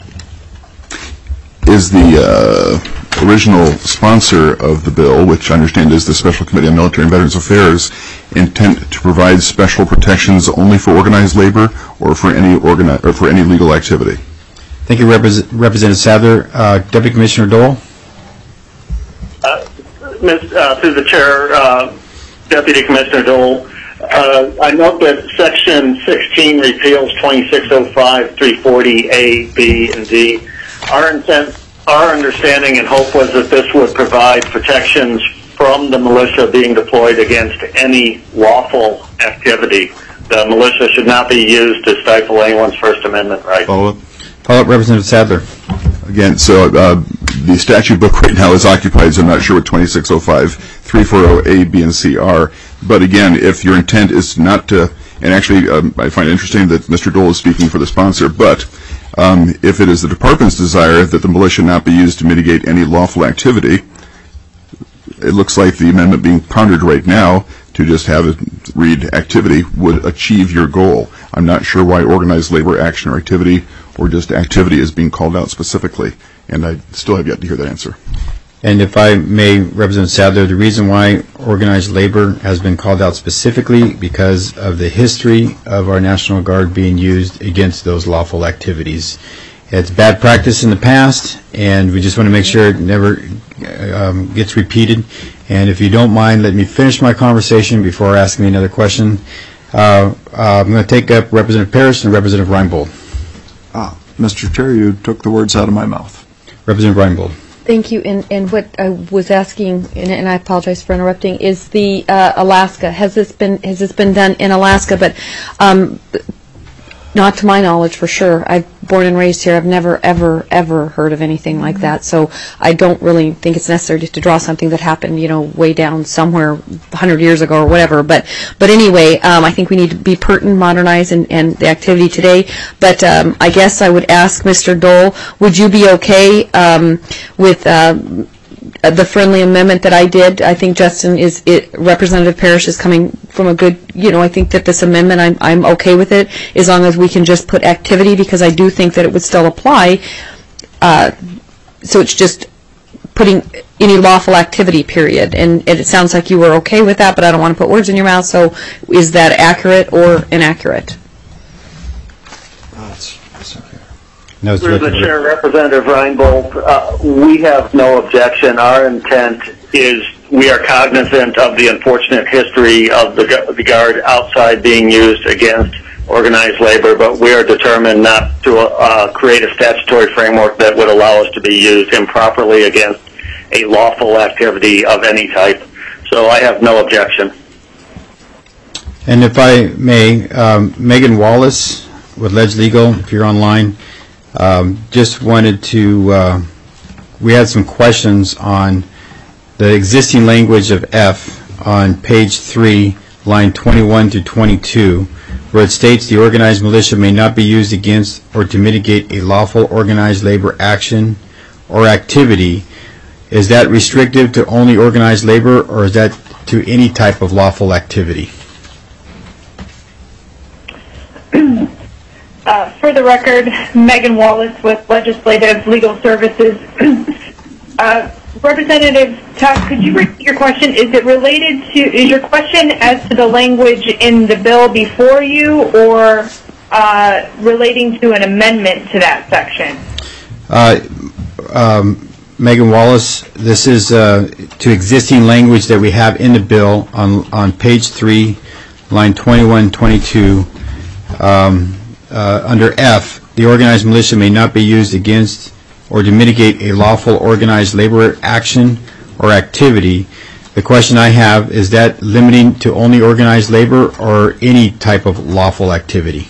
is the uh, original sponsor of the bill, which I understand is the Special Committee on Military and Veterans Affairs, intent to provide special protections only for organized labor or for any organi- or for any legal activity? Thank you, Repres- Representative Sadler. Uh, Deputy Commissioner Dole? Uh, Miz uh, through the chair, uh, Deputy Commissioner Dole, uh, I note that Section sixteen repeals twenty-six oh five three forty A, B, and D. Our intent, our understanding and hope was that this would provide protections from the militia being deployed against any lawful activity. The militia should not be used to stifle anyone's First Amendment rights. Follow up? Follow up, Representative Sadler. Again, so uh, the statute book right now is occupied, so I'm not sure what twenty-six oh five three forty A, B, and C are. But again, if your intent is not to, and actually um, I find it interesting that Mister Dole is speaking for the sponsor, but um, if it is the Department's desire that the militia not be used to mitigate any lawful activity, it looks like the amendment being pondered right now to just have it read activity would achieve your goal. I'm not sure why organized labor action or activity or just activity is being called out specifically, and I still have yet to hear that answer. And if I may, Representative Sadler, the reason why organized labor has been called out specifically because of the history of our National Guard being used against those lawful activities. It's bad practice in the past, and we just want to make sure it never um, gets repeated. And if you don't mind, let me finish my conversation before asking me another question. Uh, uh, I'm going to take up Representative Parrish and Representative Reinbold. Ah, Mister Chair, you took the words out of my mouth. Representative Reinbold. Thank you. And, and what I was asking, and, and I apologize for interrupting, is the uh, Alaska. Has this been has this been done in Alaska? But um, not to my knowledge, for sure. I'm born and raised here. I've never, ever, ever heard of anything like that. So I don't really think it's necessary to, to draw something that happened, you know, way down somewhere a hundred years ago or whatever. But but anyway, um, I think we need to be pertinent, modernize, and, and the activity today. But um, I guess I would ask Mister Dole, would you be okay um, with uh, the friendly amendment that I did? I think Justin is, it, Representative Parrish is coming from a good, you know, I think that this amendment, I'm, I'm okay with it, as long as we can just put activity, because I do think that it would still apply. Uh, so it's just putting any lawful activity, period. And, and it sounds like you were okay with that, but I don't want to put words in your mouth, so is that accurate or inaccurate? No, it's Through the Representative- chair, Representative Reinbold, uh, we have no objection. Our intent is we are cognizant of the unfortunate history of the, gu- the Guard outside being used against organized labor, but we are determined not to uh, create a statutory framework that would allow us to be used improperly against a lawful activity of any type. So I have no objection. And if I may, um, Megan Wallace with Ledge Legal, if you're online, um, just wanted to, uh, we had some questions on the existing language of F on page three, line twenty-one to twenty-two, where it states the organized militia may not be used against or to mitigate a lawful organized labor action or activity. Is that restrictive to only organized labor, or is that to any type of lawful activity? Uh, for the record, Megan Wallace with Legislative Legal Services. uh, Representative Tuck, could you repeat your question? Is it related to, is your question as to the language in the bill before you, or uh, relating to an amendment to that section? Uh, um, Megan Wallace, this is uh, to existing language that we have in the bill on, on page three, line twenty-one, twenty-two. Um, uh, under F, the organized militia may not be used against or to mitigate a lawful organized labor action or activity. The question I have, is that limiting to only organized labor or any type of lawful activity?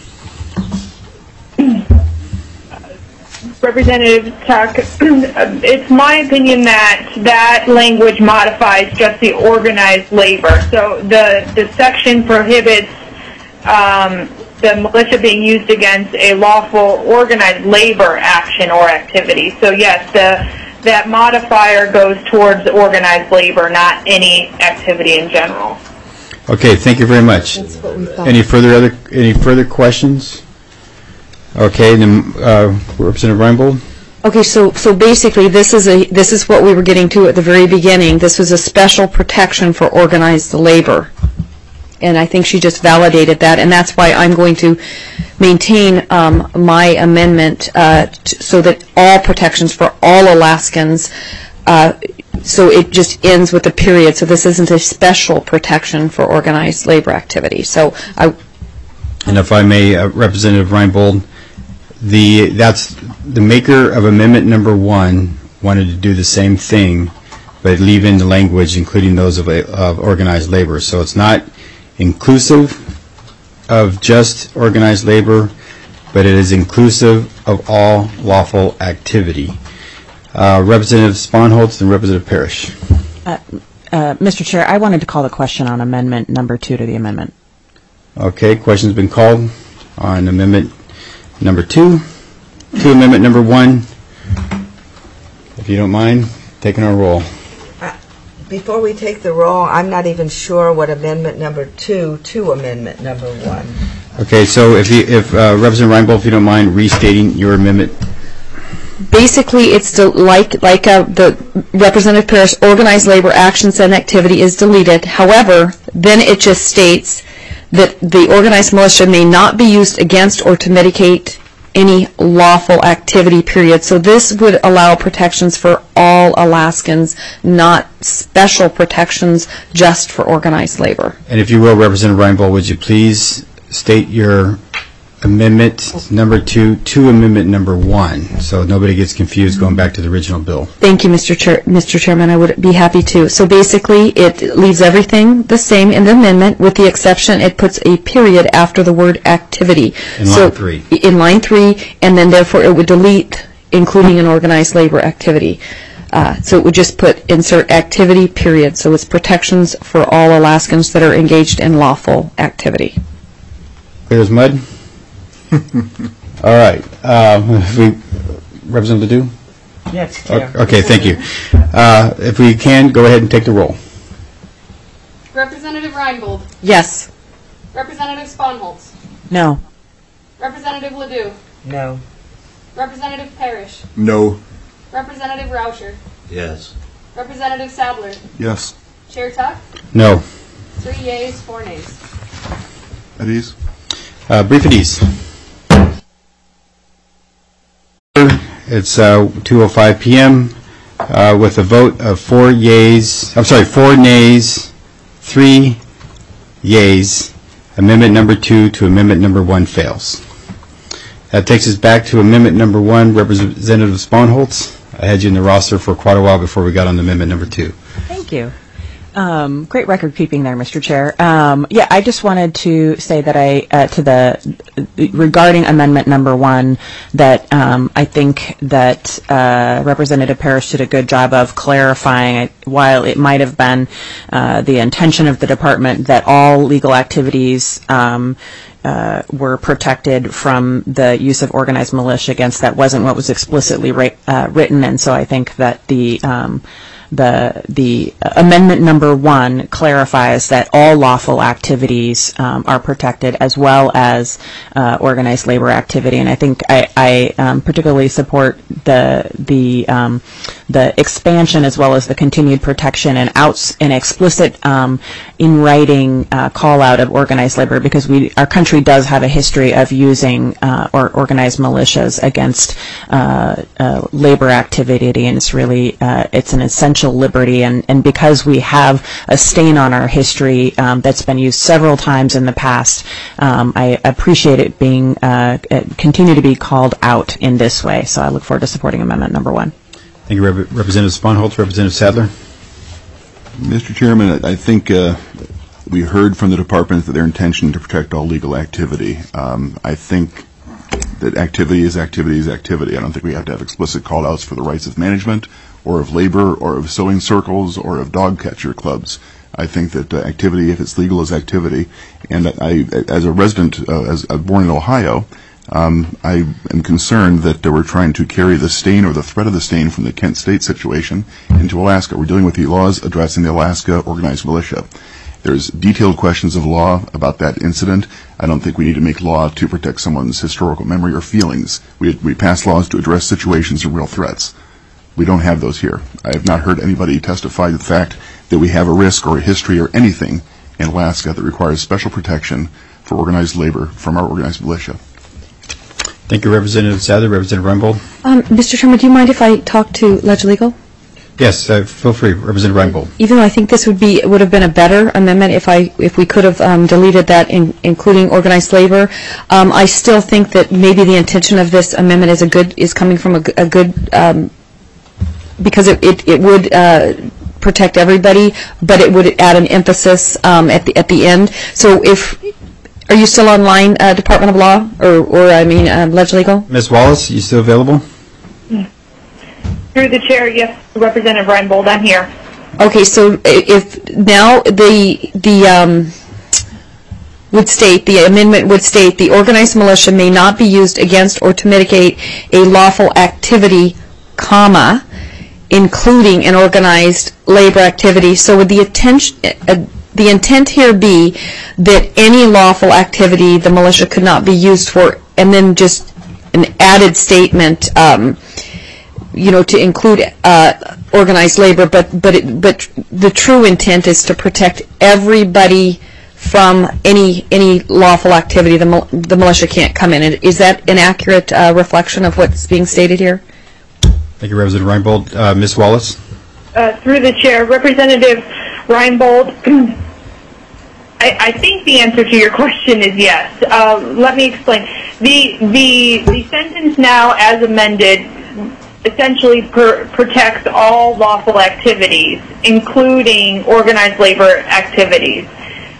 Representative Tuck, it's my opinion that that language modifies just the organized labor. So the, the section prohibits um, the militia being used against a lawful organized labor action or activity. So yes, the, that modifier goes towards organized labor, not any activity in general. Okay, thank you very much. That's what we thought. Any further other any further questions? Okay, then uh, Representative Reinbold. Okay, so so basically, this is a this is what we were getting to at the very beginning. This was a special protection for organized labor, and I think she just validated that, and that's why I'm going to maintain um, my amendment uh, t so that all protections for all Alaskans. Uh, so it just ends with a period. So this isn't a special protection for organized labor activity. So I. And if I may, uh, Representative Reinbold. The that's the maker of amendment number one wanted to do the same thing, but leave in the language, including those of, of organized labor. So it's not inclusive of just organized labor, but it is inclusive of all lawful activity. Uh, Representative Sponholz and Representative Parrish. Uh, uh, Mister Chair, I wanted to call the question on amendment number two to the amendment. Okay, question's been called on amendment number two to amendment number one. If you don't mind taking our roll. Uh, before we take the roll, I'm not even sure what amendment number two to amendment number one. Okay, so if you, if uh, Representative Reinbold, if you don't mind restating your amendment. Basically, it's del like like uh, the Representative Parrish, organized labor actions and activity is deleted. However, then it just states that the organized militia may not be used against or to mitigate any lawful activity, period. So this would allow protections for all Alaskans, not special protections just for organized labor. And if you will, Representative Reinbold, would you please state your amendment number two to amendment number one, so nobody gets confused going back to the original bill. Thank you, Mister Chair, Mister Chairman. I would be happy to. So basically, it leaves everything the same in the amendment, with the exception it puts a period after the word activity. In so line three. In line three, and then therefore it would delete including an organized labor activity. Uh, so it would just put insert activity, period. So it's protections for all Alaskans that are engaged in lawful activity. Clear as mud? All right. Um, if we, Representative Ledoux? Yes, Chair. Okay, thank you. Uh, if we can, go ahead and take the roll. Representative Reinbold. Yes. Representative Sponholz. No. Representative Ledoux. No. Representative Parrish. No. Representative Rauscher. Yes. Representative Sadler. Yes. Chair Tuck. No. Three yeas, four nays. At ease? Uh, brief at ease. It's uh, two oh five p m Uh, with a vote of four yeas, I'm sorry, four nays, three yeas. Amendment number two to amendment number one fails. That takes us back to amendment number one. Representative Sponholz, I had you in the roster for quite a while before we got on to amendment number two. Thank you. Um, great record keeping there, Mister Chair. Um, yeah, I just wanted to say that I, uh, to the, regarding amendment number one, that um, I think that uh, Representative Parrish did a good job of clarifying, while it might have been uh, the intention of the department that all legal activities um, Uh, were protected from the use of organized militia against, that wasn't what was explicitly ra- uh, written, and so I think that the um, the the amendment number one clarifies that all lawful activities um, are protected, as well as uh, organized labor activity, and I think I, I um, particularly support the the um, the expansion as well as the continued protection and outs and explicit um, in writing uh, call out of organized labor, because we our country does have a history of using uh, or organized militias against uh, uh, labor activity, and it's really uh, it's an essential liberty, and, and because we have a stain on our history um, that's been used several times in the past, um, I appreciate it being uh, continue to be called out in this way. So I look forward to supporting amendment number one. Thank you, Rep- Representative Sponholz. Representative Sadler. Mister Chairman, I think uh, we heard from the department that their intention to protect all legal activity. Um, I think that activity is activity is activity. I don't think we have to have explicit call-outs for the rights of management or of labor or of sewing circles or of dog catcher clubs. I think that uh, activity, if it's legal, is activity. And I, as a resident, uh, as uh, born in Ohio, Um, I am concerned that uh, we're trying to carry the stain or the threat of the stain from the Kent State situation into Alaska. We're dealing with the laws addressing the Alaska organized militia. There's detailed questions of law about that incident. I don't think we need to make law to protect someone's historical memory or feelings. We, we pass laws to address situations and real threats. We don't have those here. I have not heard anybody testify to the fact that we have a risk or a history or anything in Alaska that requires special protection for organized labor from our organized militia. Thank you, Representative Sadler. Representative Reinbold. Um, Mister Chairman, do you mind if I talk to Ledge Legal? Yes, uh, feel free, Representative Reinbold. Even though I think this would be would have been a better amendment if I if we could have um, deleted that, in, including organized labor, um, I still think that maybe the intention of this amendment is a good is coming from a, a good um, because it it, it would. Uh, protect everybody, but it would add an emphasis um, at the at the end. So if Are you still online, uh, Department of Law, or, or I mean, uh, Ledge Legal? Miz Wallace, you still available? Through the chair, yes, Representative Reinbold, I'm here. Okay, so if now the the um, would state the amendment would state the organized militia may not be used against or to mitigate a lawful activity, comma, including an organized labor activity. So would the attention. Uh, The intent here be that any lawful activity the militia could not be used for, and then just an added statement, um, you know, to include uh, organized labor, but but it, but the true intent is to protect everybody from any any lawful activity. The the militia can't come in. Is that an accurate uh, reflection of what's being stated here? Thank you, Representative Reinbold. Uh, Miz Wallace. Uh, through the chair, Representative Reinbold. I, I think the answer to your question is yes. Uh, let me explain. The, the, the sentence now, as amended, essentially per, protects all lawful activities, including organized labor activities.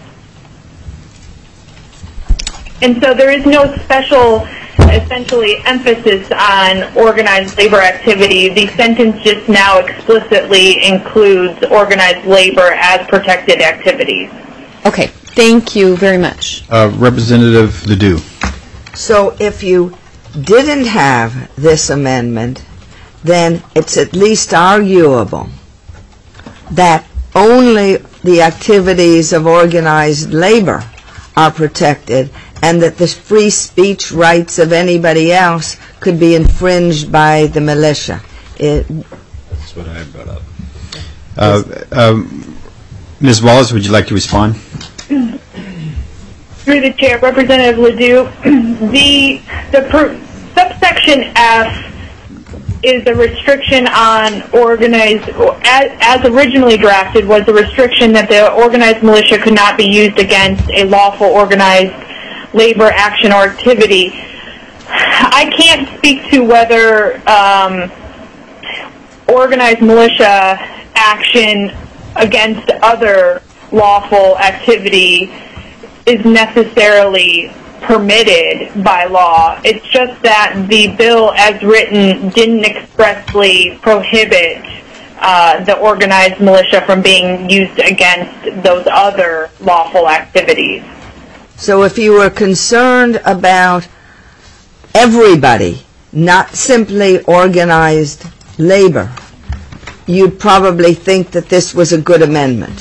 And so there is no special, essentially, emphasis on organized labor activity. The sentence just now explicitly includes organized labor as protected activities. Okay, thank you very much. Uh, Representative Ledoux. So if you didn't have this amendment, then it's at least arguable that only the activities of organized labor are protected, and that the free speech rights of anybody else could be infringed by the militia. It, That's what I brought up. Uh, um, Miz Wallace, would you like to respond? Through the chair, Representative Ledoux, the the per, subsection F is a restriction on organized, as, as originally drafted, was a restriction that the organized militia could not be used against a lawful organized labor action or activity. I can't speak to whether um, organized militia action against other lawful activity is necessarily permitted by law. It's just that the bill as written didn't expressly prohibit uh, the organized militia from being used against those other lawful activities. So if you were concerned about everybody, not simply organized labor, you'd probably think that this was a good amendment.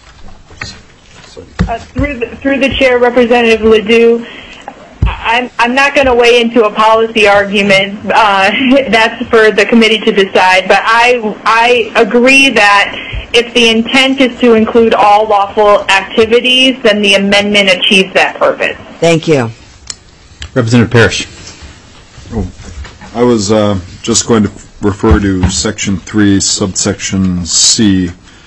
Uh, through, the, through the chair, Representative Ledoux, I'm, I'm not going to weigh into a policy argument. Uh, that's for the committee to decide. But I, I agree that if the intent is to include all lawful activities, then the amendment achieves that purpose. Thank you. Representative Parrish. Oh, I was uh, just going to refer to Section three, subsection C,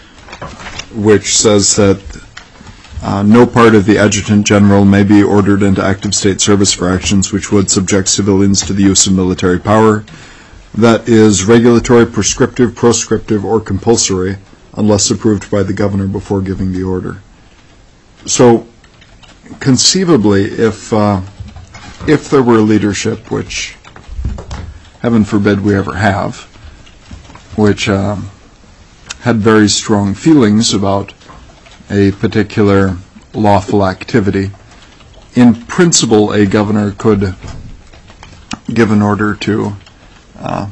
which says that Uh, no part of the Adjutant General may be ordered into active state service for actions which would subject civilians to the use of military power. That is regulatory, prescriptive, proscriptive, or compulsory, unless approved by the governor before giving the order. So, conceivably, if uh, if there were leadership, which heaven forbid we ever have, which uh, had very strong feelings about a particular lawful activity, in principle, a governor could give an order to uh,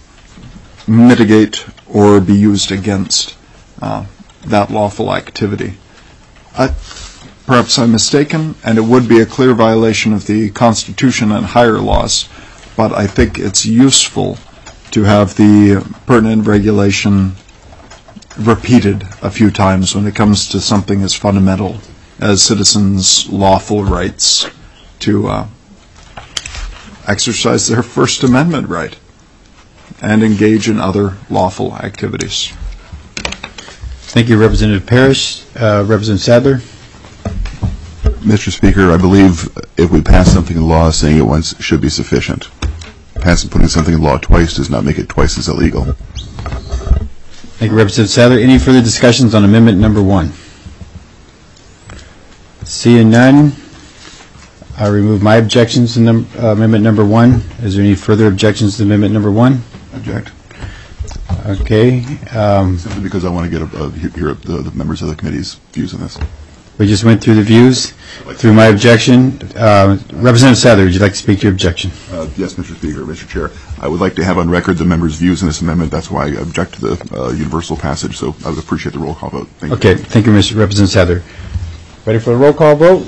mitigate or be used against uh, that lawful activity. I, perhaps I'm mistaken, and it would be a clear violation of the Constitution and higher laws, but I think it's useful to have the pertinent regulation repeated a few times when it comes to something as fundamental as citizens' lawful rights to uh, exercise their First Amendment right and engage in other lawful activities. Thank you, Representative Parrish. Uh, Representative Sadler. Mister Speaker, I believe if we pass something in law, saying it once should be sufficient. Passing, putting something in law twice does not make it twice as illegal. Thank you, Representative Sadler. Any further discussions on amendment number one? Seeing none, I remove my objections to num uh, amendment number one. Is there any further objections to amendment number one? Object. Okay. Um, Simply because I want to get a, a, hear the, the members of the committee's views on this. we just went through the views, through my objection. Uh, Representative Sadler, would you like to speak to your objection? Uh, yes, Mister Speaker, Mister Chair. I would like to have on record the members' views on this amendment. That's why I object to the uh, universal passage, so I would appreciate the roll call vote. Thank okay, you. thank you, Mister Representative Sadler. Ready for the roll call vote?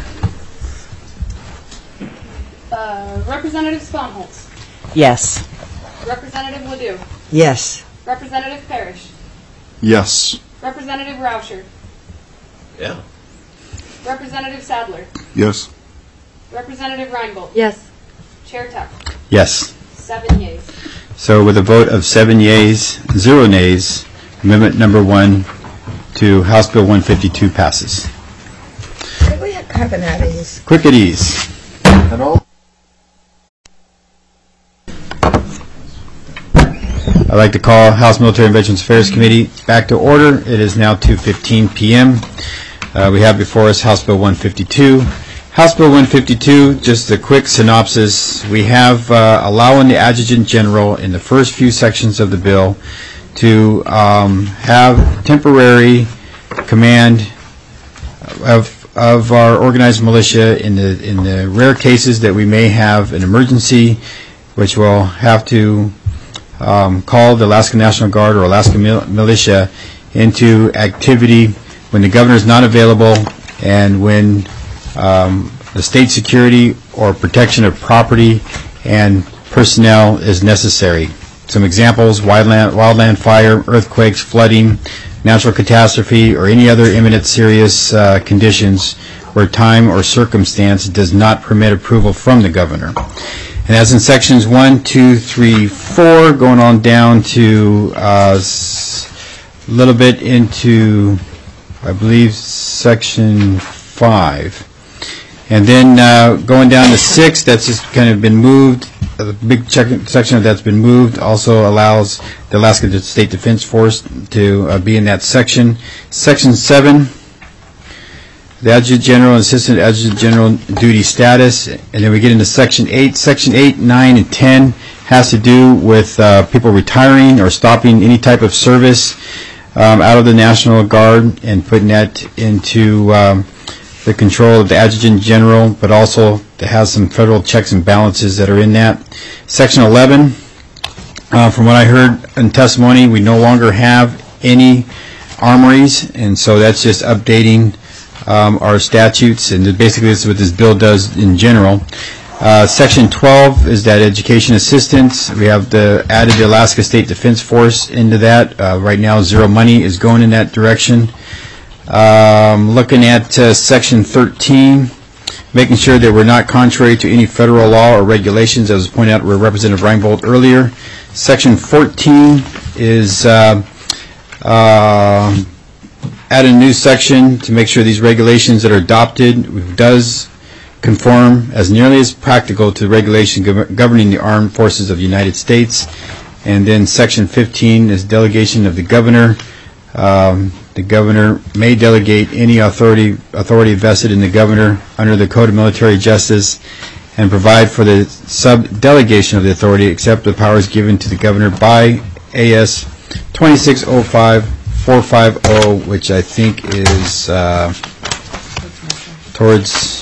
Uh, Representative Sponholz. Yes. Representative Ledoux. Yes. Representative Parrish. Yes. Representative Rauscher. Yeah. Representative Sadler. Yes. Representative Reinbold. Yes. Chair Tuck. Yes. Seven yeas. So with a vote of seven yeas, zero nays, amendment number one to House Bill one fifty-two passes. Could we have an out of his? Quick at ease. And all I'd like to call House Military and Veterans Affairs Committee back to order. It is now two fifteen p m Uh, we have before us House Bill one fifty-two. House Bill one fifty-two, just a quick synopsis. We have uh, allowing the Adjutant General in the first few sections of the bill to um, have temporary command of of our organized militia in the in the rare cases that we may have an emergency, which will have to um, call the Alaska National Guard or Alaska Mil Militia into activity when the governor is not available and when um, the state security or protection of property and personnel is necessary. Some examples: wildland, wildland fire, earthquakes, flooding, natural catastrophe, or any other imminent serious uh, conditions where time or circumstance does not permit approval from the governor. And as in sections one, two, three, four, going on down to uh, a little bit into, I believe, section five. And then uh, going down to six, that's just kind of been moved the big check- section that's been moved also allows the Alaska State Defense Force to uh, be in that section. Section seven, the Adjutant General and Assistant Adjutant General duty status, and then we get into Section eight. Section eight, nine, and ten has to do with uh, people retiring or stopping any type of service um, out of the National Guard and putting that into um, the control of the Adjutant General, but also to have some federal checks and balances that are in that. Section eleven, uh, from what I heard in testimony, we no longer have any armories, and so that's just updating um, our statutes, and basically this is what this bill does in general. Uh, Section twelve is that education assistance. We have the added the Alaska State Defense Force into that. Uh, right now, zero money is going in that direction. Um, looking at uh, Section thirteen, making sure that we're not contrary to any federal law or regulations, as was pointed out by Representative Reinbold earlier. Section fourteen is uh, uh, add a new section to make sure these regulations that are adopted does conform as nearly as practical to the regulation gov- governing the armed forces of the United States. And then Section fifteen is delegation of the governor. Um, the governor may delegate any authority authority vested in the governor under the Code of Military Justice and provide for the sub-delegation of the authority except the powers given to the governor by A S twenty-six oh five four fifty, which I think is uh, towards,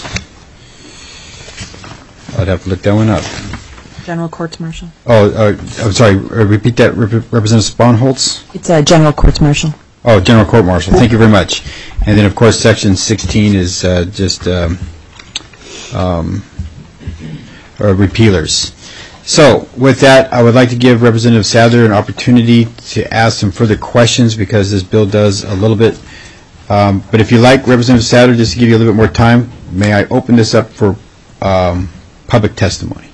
I'd have to look that one up. General Courts Martial. Oh, uh, I'm sorry, uh, repeat that, Rep- Representative Sponholz? It's a General Courts Martial. Oh, General Court Martial. Thank you very much. And then, of course, Section sixteen is uh, just um, um, uh, repealers. So, with that, I would like to give Representative Sadler an opportunity to ask some further questions because this bill does a little bit. Um, but if you like, Representative Sadler, just to give you a little bit more time, may I open this up for um, public testimony?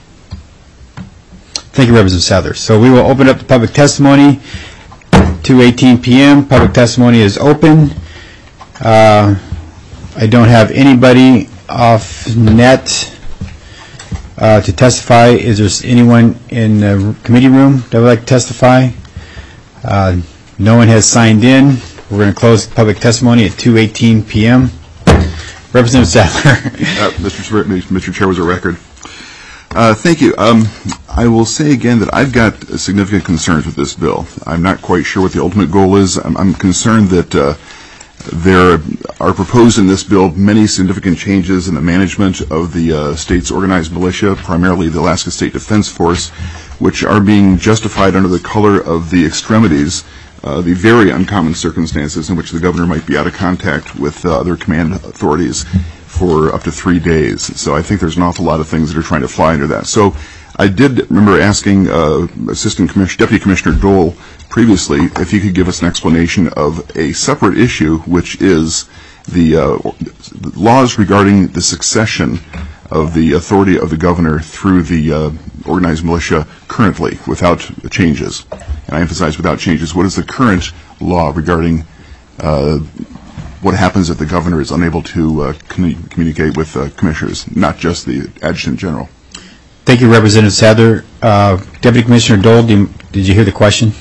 Thank you, Representative Sadler. So we will open up the public testimony. two eighteen p.m. Public testimony is open. Uh, I don't have anybody off net uh, to testify. Is there anyone in the committee room that would like to testify? Uh, no one has signed in. We're going to close public testimony at two eighteen p.m. Representative Sadler. uh, Mister Chair, Mister Chair, was a record. Uh, thank you. Um, I will say again that I've got significant concerns with this bill. I'm not quite sure what the ultimate goal is. I'm, I'm concerned that uh, there are proposed in this bill many significant changes in the management of the uh, state's organized militia, primarily the Alaska State Defense Force, which are being justified under the color of the extremities, uh, the very uncommon circumstances in which the governor might be out of contact with uh, other command authorities for up to three days. So I think there's an awful lot of things that are trying to fly under that. So I did remember asking uh, Assistant Commissioner, Deputy Commissioner Dole previously if he could give us an explanation of a separate issue, which is the, uh, the laws regarding the succession of the authority of the governor through the uh, organized militia currently without changes. And I emphasize without changes. What is the current law regarding uh, what happens if the governor is unable to uh, commun- communicate with uh, commissioners, not just the adjutant general? Thank you, Representative Sadler. Uh, Deputy Commissioner Dole, did you, did you hear the question?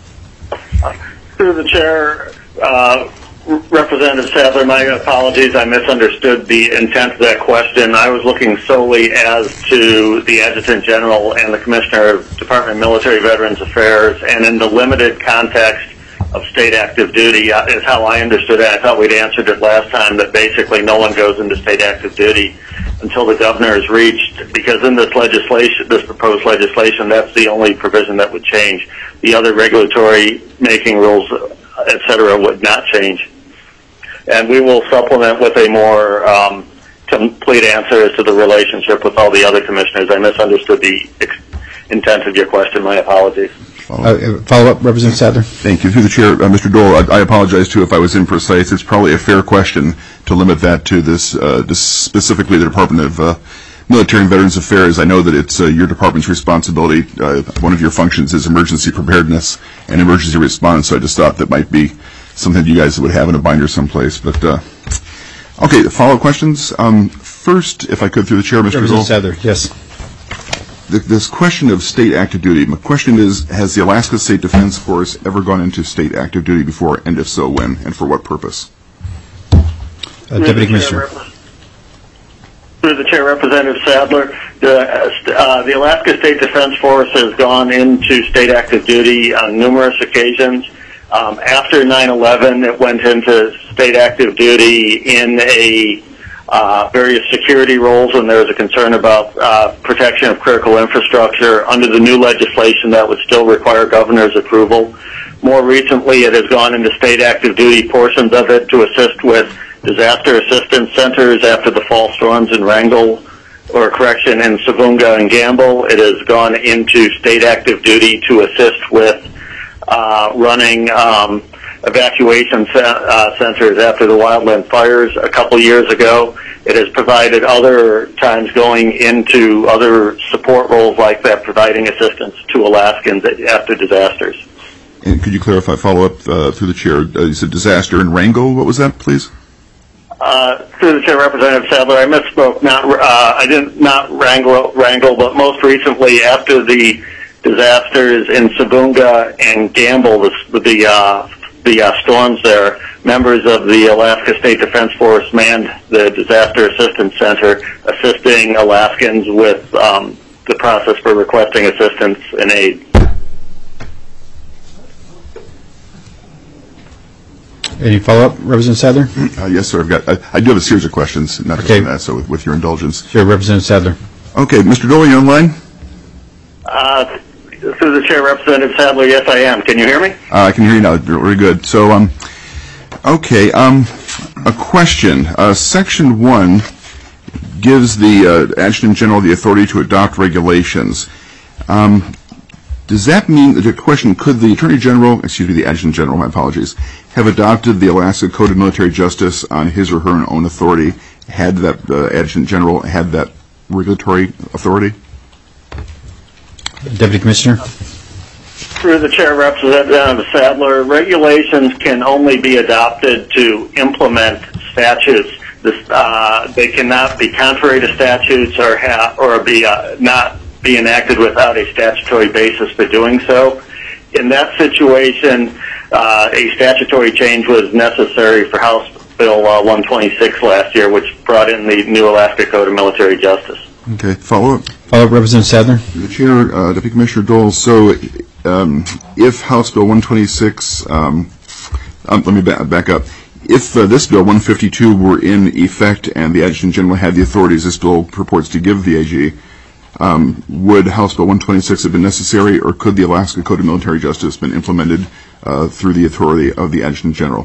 Through the chair, uh, Representative Sadler, my apologies. I misunderstood the intent of that question. I was looking solely as to the Adjutant General and the Commissioner of Department of Military Veterans Affairs, and in the limited context of state active duty uh, is how I understood it. I thought we'd answered it last time that basically no one goes into state active duty until the governor is reached, because in this legislation, this proposed legislation, that's the only provision that would change. The other regulatory making rules, et cetera, would not change. And we will supplement with a more um, complete answer as to the relationship with all the other commissioners. I misunderstood the ex- intent of your question. My apologies. Uh, follow up, Representative Sadler. Thank you. Through the chair, uh, Mister Dole, I, I apologize too if I was imprecise. It's probably a fair question to limit that to this, uh, this specifically the Department of uh, Military and Veterans Affairs. I know that it's uh, your department's responsibility. Uh, one of your functions is emergency preparedness and emergency response. So I just thought that might be something that you guys would have in a binder someplace. But uh, okay, follow-up questions. Um, first, if I could, through the chair, Mister Dole. Representative Sadler, yes. th- this question of state active duty, my question is, has the Alaska State Defense Force ever gone into state active duty before, and if so, when, and for what purpose? Uh, Deputy Commissioner. Through the Chair, Representative Sadler, the, uh, the Alaska State Defense Force has gone into state active duty on numerous occasions. Um, after nine eleven, it went into state active duty in a uh, various security roles when there was a concern about uh, protection of critical infrastructure. Under the new legislation, that would still require governor's approval. More recently, it has gone into state active duty portions of it to assist with disaster assistance centers after the fall storms in Wrangell, or correction, in Savunga and Gamble. It has gone into state active duty to assist with uh, running um, evacuation ce- uh, centers after the wildland fires a couple years ago. It has provided other times going into other support roles like that, providing assistance to Alaskans after disasters. And could you clarify, follow up uh, through the Chair? Uh, you said disaster in Wrangell. What was that, please? Uh, through the Chair, Representative Sadler, I misspoke. Not, uh, I didn't not wrangle, wrangle, but most recently, after the disasters in Savunga and Gamble, the the, uh, the uh, storms there, members of the Alaska State Defense Force manned the Disaster Assistance Center, assisting Alaskans with um, the process for requesting assistance and aid. Any follow-up, Representative Sadler? Uh, yes, sir. I've got. I, I do have a series of questions, not just Okay. on that. So, with, with your indulgence. Sure, Representative Sadler. Okay, Mister Dole, you online? Uh, through the Chair, Representative Sadler, yes, I am. Can you hear me? Uh, I can hear you now. Very good. So, um, okay, um, a question. Uh, Section one gives the uh, Adjutant General the authority to adopt regulations. Um, does that mean, the question, could the Attorney General, excuse me, the Adjutant General, my apologies, have adopted the Alaska Code of Military Justice on his or her own authority, had that the uh, Adjutant General had that regulatory authority? Deputy Commissioner. Through the Chair, Representative Sadler, regulations can only be adopted to implement statutes. This, uh, they cannot be contrary to statutes or ha- or be uh, not be enacted without a statutory basis for doing so. In that situation, uh, a statutory change was necessary for House Bill uh, one twenty-six last year, which brought in the new Alaska Code of Military Justice. Okay, follow up. Follow up, Representative Sadler. The Chair, uh, Deputy Commissioner Dole, so um, if House Bill one twenty-six, um, um, let me ba- back up. If uh, this Bill one fifty-two were in effect and the Adjutant General had the authorities this bill purports to give the A G, um, would House Bill one twenty-six have been necessary, or could the Alaska Code of Military Justice have been implemented uh, through the authority of the Adjutant General?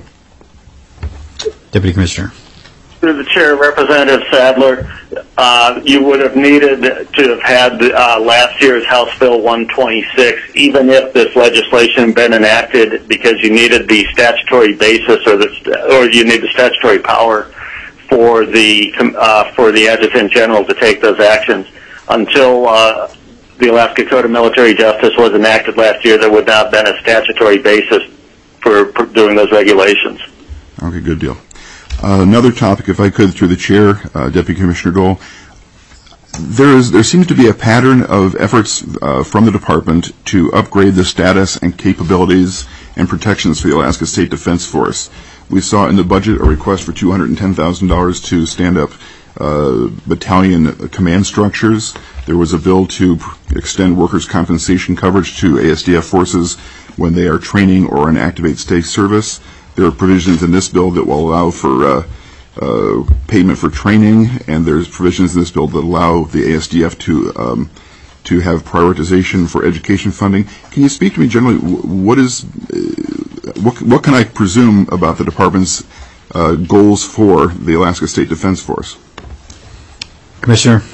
Deputy Commissioner. Through the Chair, Representative Sadler, uh, you would have needed to have had uh, last year's House Bill one twenty-six, even if this legislation had been enacted, because you needed the statutory basis or the or you need the statutory power for the uh, for the Adjutant General to take those actions. Until uh, the Alaska Code of Military Justice was enacted last year, there would not have been a statutory basis for, for doing those regulations. Okay, good deal. Uh, another topic, if I could, through the Chair, uh, Deputy Commissioner Dole. There is there seems to be a pattern of efforts uh, from the Department to upgrade the status and capabilities and protections for the Alaska State Defense Force. We saw in the budget a request for two hundred ten thousand dollars to stand up uh, battalion command structures. There was a bill to extend workers' compensation coverage to A S D F forces when they are training or in activate state service. There are provisions in this bill that will allow for uh, uh, payment for training, and there's provisions in this bill that allow the A S D F to um, to have prioritization for education funding. Can you speak to me generally? What is uh, what, what can I presume about the department's uh, goals for the Alaska State Defense Force? Commissioner.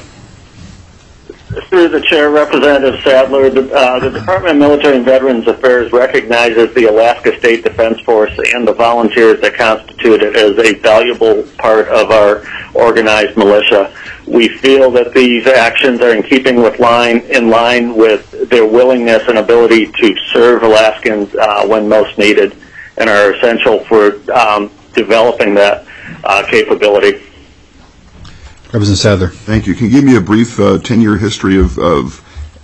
Through the Chair, Representative Sadler, the, uh, the Department of Military and Veterans Affairs recognizes the Alaska State Defense Force and the volunteers that constitute it as a valuable part of our organized militia. We feel that these actions are in keeping with line in line with their willingness and ability to serve Alaskans uh, when most needed, and are essential for um, developing that uh, capability. Representative Sadler. Thank you. Can you give me a brief uh, ten-year history of, of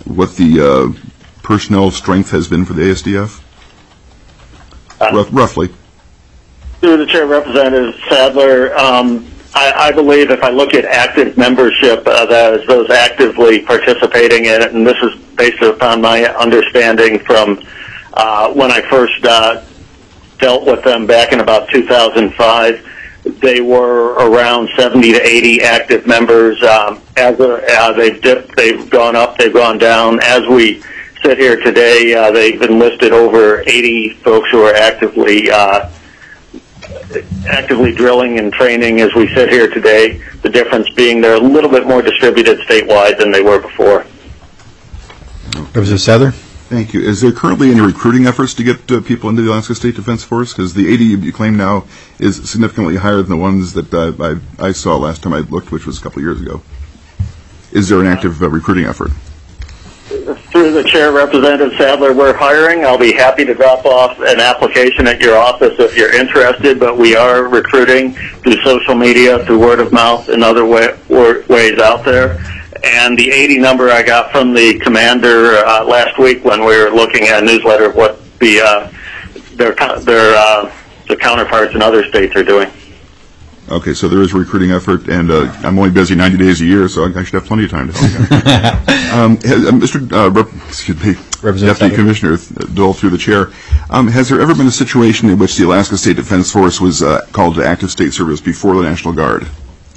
what the uh, personnel strength has been for the A S D F? Uh, Rough, roughly. Through the chair, Representative Sadler, um, I, I believe if I look at active membership, uh, that is those actively participating in it, and this is based upon my understanding from uh, when I first uh, dealt with them back in about two thousand five. They were around seventy to eighty active members. Um, as a, uh, they've dipped, they've gone up, they've gone down. As we sit here today, uh, they've enlisted over eighty folks who are actively uh, actively drilling and training as we sit here today. The difference being they're a little bit more distributed statewide than they were before. Representative Sadler? Thank you. Is there currently any recruiting efforts to get uh, people into the Alaska State Defense Force? Because the eighty you claim now is significantly higher than the ones that uh, I, I saw last time I looked, which was a couple of years ago. Is there an active uh, recruiting effort? Through the chair, Representative Sadler, we're hiring. I'll be happy to drop off an application at your office if you're interested, but we are recruiting through social media, through word of mouth, and other way, ways out there. And the eighty number I got from the commander uh, last week when we were looking at a newsletter of what the uh, their their uh, the counterparts in other states are doing. Okay, so there is a recruiting effort, and uh, I'm only busy ninety days a year, so I should have plenty of time to help you. um, has, uh, Mister Uh, Rep, excuse me, Deputy Commissioner Dole, through the chair, um, has there ever been a situation in which the Alaska State Defense Force was uh, called to active state service before the National Guard?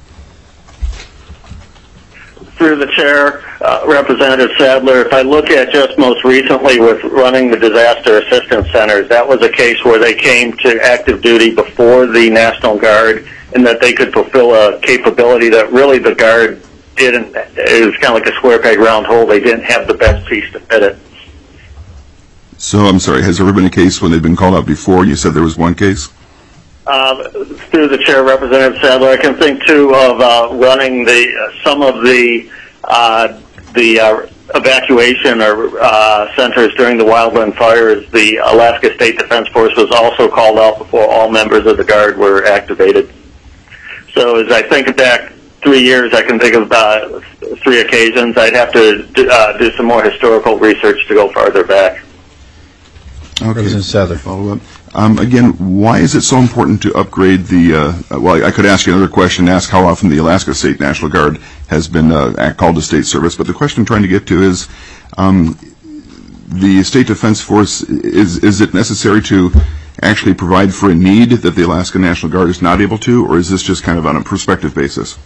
Through the chair, uh, Representative Sadler, if I look at just most recently with running the disaster assistance centers, that was a case where they came to active duty before the National Guard, and that they could fulfill a capability that really the Guard didn't. It was kind of like a square peg round hole. They didn't have the best piece to fit it. So, I'm sorry, has there ever been a case when they've been called out before? You said there was one case? Uh, through the chair, Representative Sadler, I can think too of uh, running the uh, some of the uh, the uh, evacuation or uh, centers during the wildland fires. The Alaska State Defense Force was also called out before all members of the Guard were activated. So, as I think back three years, I can think of uh, three occasions. I'd have to do, uh, do some more historical research to go farther back. Okay. Representative Sadler. Follow up. Um, again, why is it so important to upgrade the, uh, well, I could ask you another question, ask how often the Alaska State National Guard has been uh, called to state service, but the question I'm trying to get to is, um, the State Defense Force, is, is it necessary to actually provide for a need that the Alaska National Guard is not able to, or is this just kind of on a prospective basis?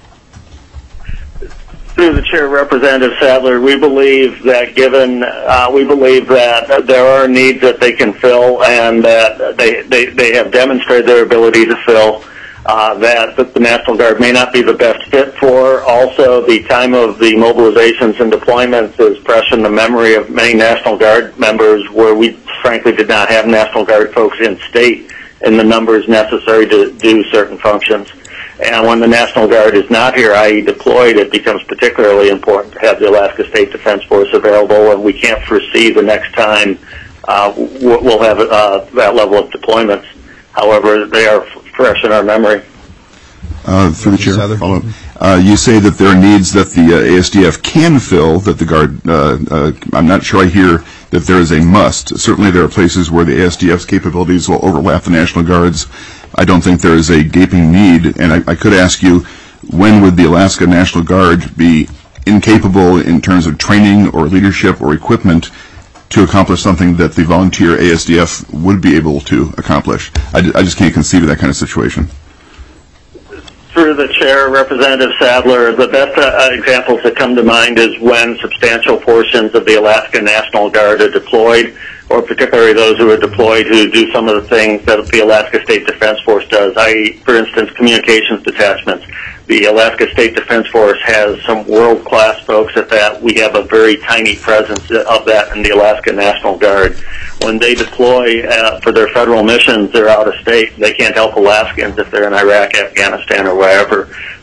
Through the chair, Representative Sadler, we believe that given, uh, we believe that there are needs that they can fill and that they, they, they have demonstrated their ability to fill, uh, that, that the National Guard may not be the best fit for. Also, the time of the mobilizations and deployments is fresh in the memory of many National Guard members where we frankly did not have National Guard folks in state in the numbers necessary to do certain functions. And when the National Guard is not here, that is deployed, it becomes particularly important to have the Alaska State Defense Force available, and we can't foresee the next time uh, we'll have uh, that level of deployments. However, they are fresh in our memory. Uh, through the chair, follow up. Uh, you say that there are needs that the uh, A S D F can fill, that the Guard, uh, uh, I'm not sure I hear that there is a must. Certainly there are places where the A S D F's capabilities will overlap the National Guard's. I don't think there is a gaping need, and I, I could ask you, when would the Alaska National Guard be incapable in terms of training or leadership or equipment to accomplish something that the volunteer A S D F would be able to accomplish? I, I just can't conceive of that kind of situation. Through the chair, Representative Sadler, the best uh, examples that come to mind is when substantial portions of the Alaska National Guard are deployed, or particularly those who are deployed who do some of the things that the Alaska State Defense Force does, that is, for instance, communications detachments. The Alaska State Defense Force has some world-class folks at that. We have a very tiny presence of that in the Alaska National Guard. When they deploy uh, for their federal missions, they're out of state. They can't help Alaskans if they're in Iraq, Afghanistan, or wherever.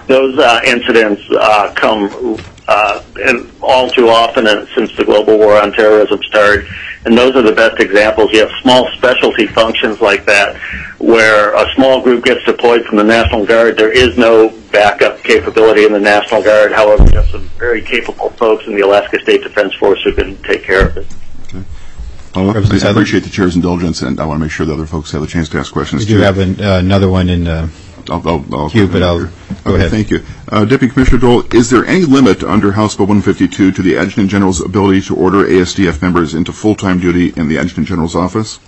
those uh, incidents uh, come uh, in all too often and since the global war on terrorism started. And those are the best examples. You have small specialty functions like that where a small group gets deployed from the National Guard. There is no backup capability in the National Guard. However, you have some very capable folks in the Alaska State Defense Force who can take care of it. Okay. Well, I appreciate the Chair's indulgence, and I want to make sure the other folks have a chance to ask questions. We do too. have an, uh, another one in uh, I'll, I'll, I'll queue, but I'll go okay, ahead. Thank you. Uh, Deputy Commissioner Dole, is there any limit under House Bill one fifty-two to the Adjutant General's ability to order A S D F members into full-time duty in the Adjutant General's office?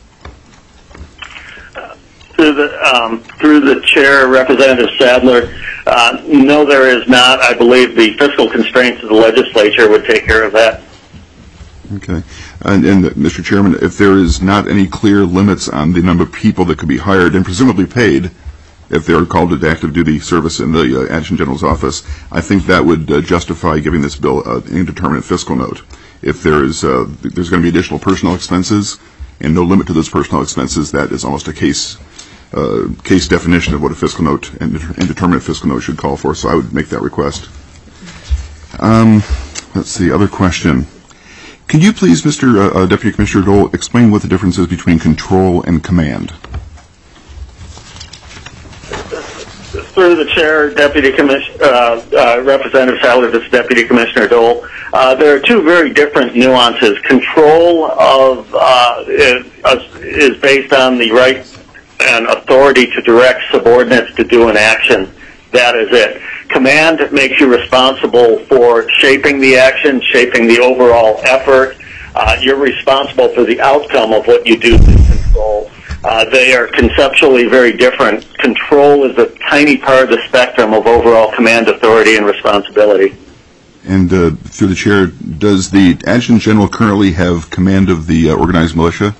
Through the, um, through the chair, Representative Sadler, uh, no, there is not. I believe the fiscal constraints of the legislature would take care of that. Okay. And, and uh, Mister Chairman, if there is not any clear limits on the number of people that could be hired and presumably paid if they are called to active duty service in the uh, Adjutant General's office, I think that would uh, justify giving this bill uh, an indeterminate fiscal note. If there is, uh, there's going to be additional personnel expenses and no limit to those personnel expenses, that is almost a case uh, case definition of what a fiscal note and indeterminate fiscal note should call for. So I would make that request. Um, let's see. Other question. Can you please, Mister Uh, uh, Deputy Commissioner Dole, explain what the difference is between control and command? Through the chair, Deputy Commissioner, uh, uh, Representative Sadler, this is Deputy Commissioner Dole. Uh, there are two very different nuances. Control of uh, is, is based on the right and authority to direct subordinates to do an action. That is it. Command makes you responsible for shaping the action, shaping the overall effort. Uh, you're responsible for the outcome of what you do to control. Uh, they are conceptually very different. Control is a tiny part of the spectrum of overall command authority and responsibility. And uh, through the chair, does the Adjutant General currently have command of the uh, organized militia?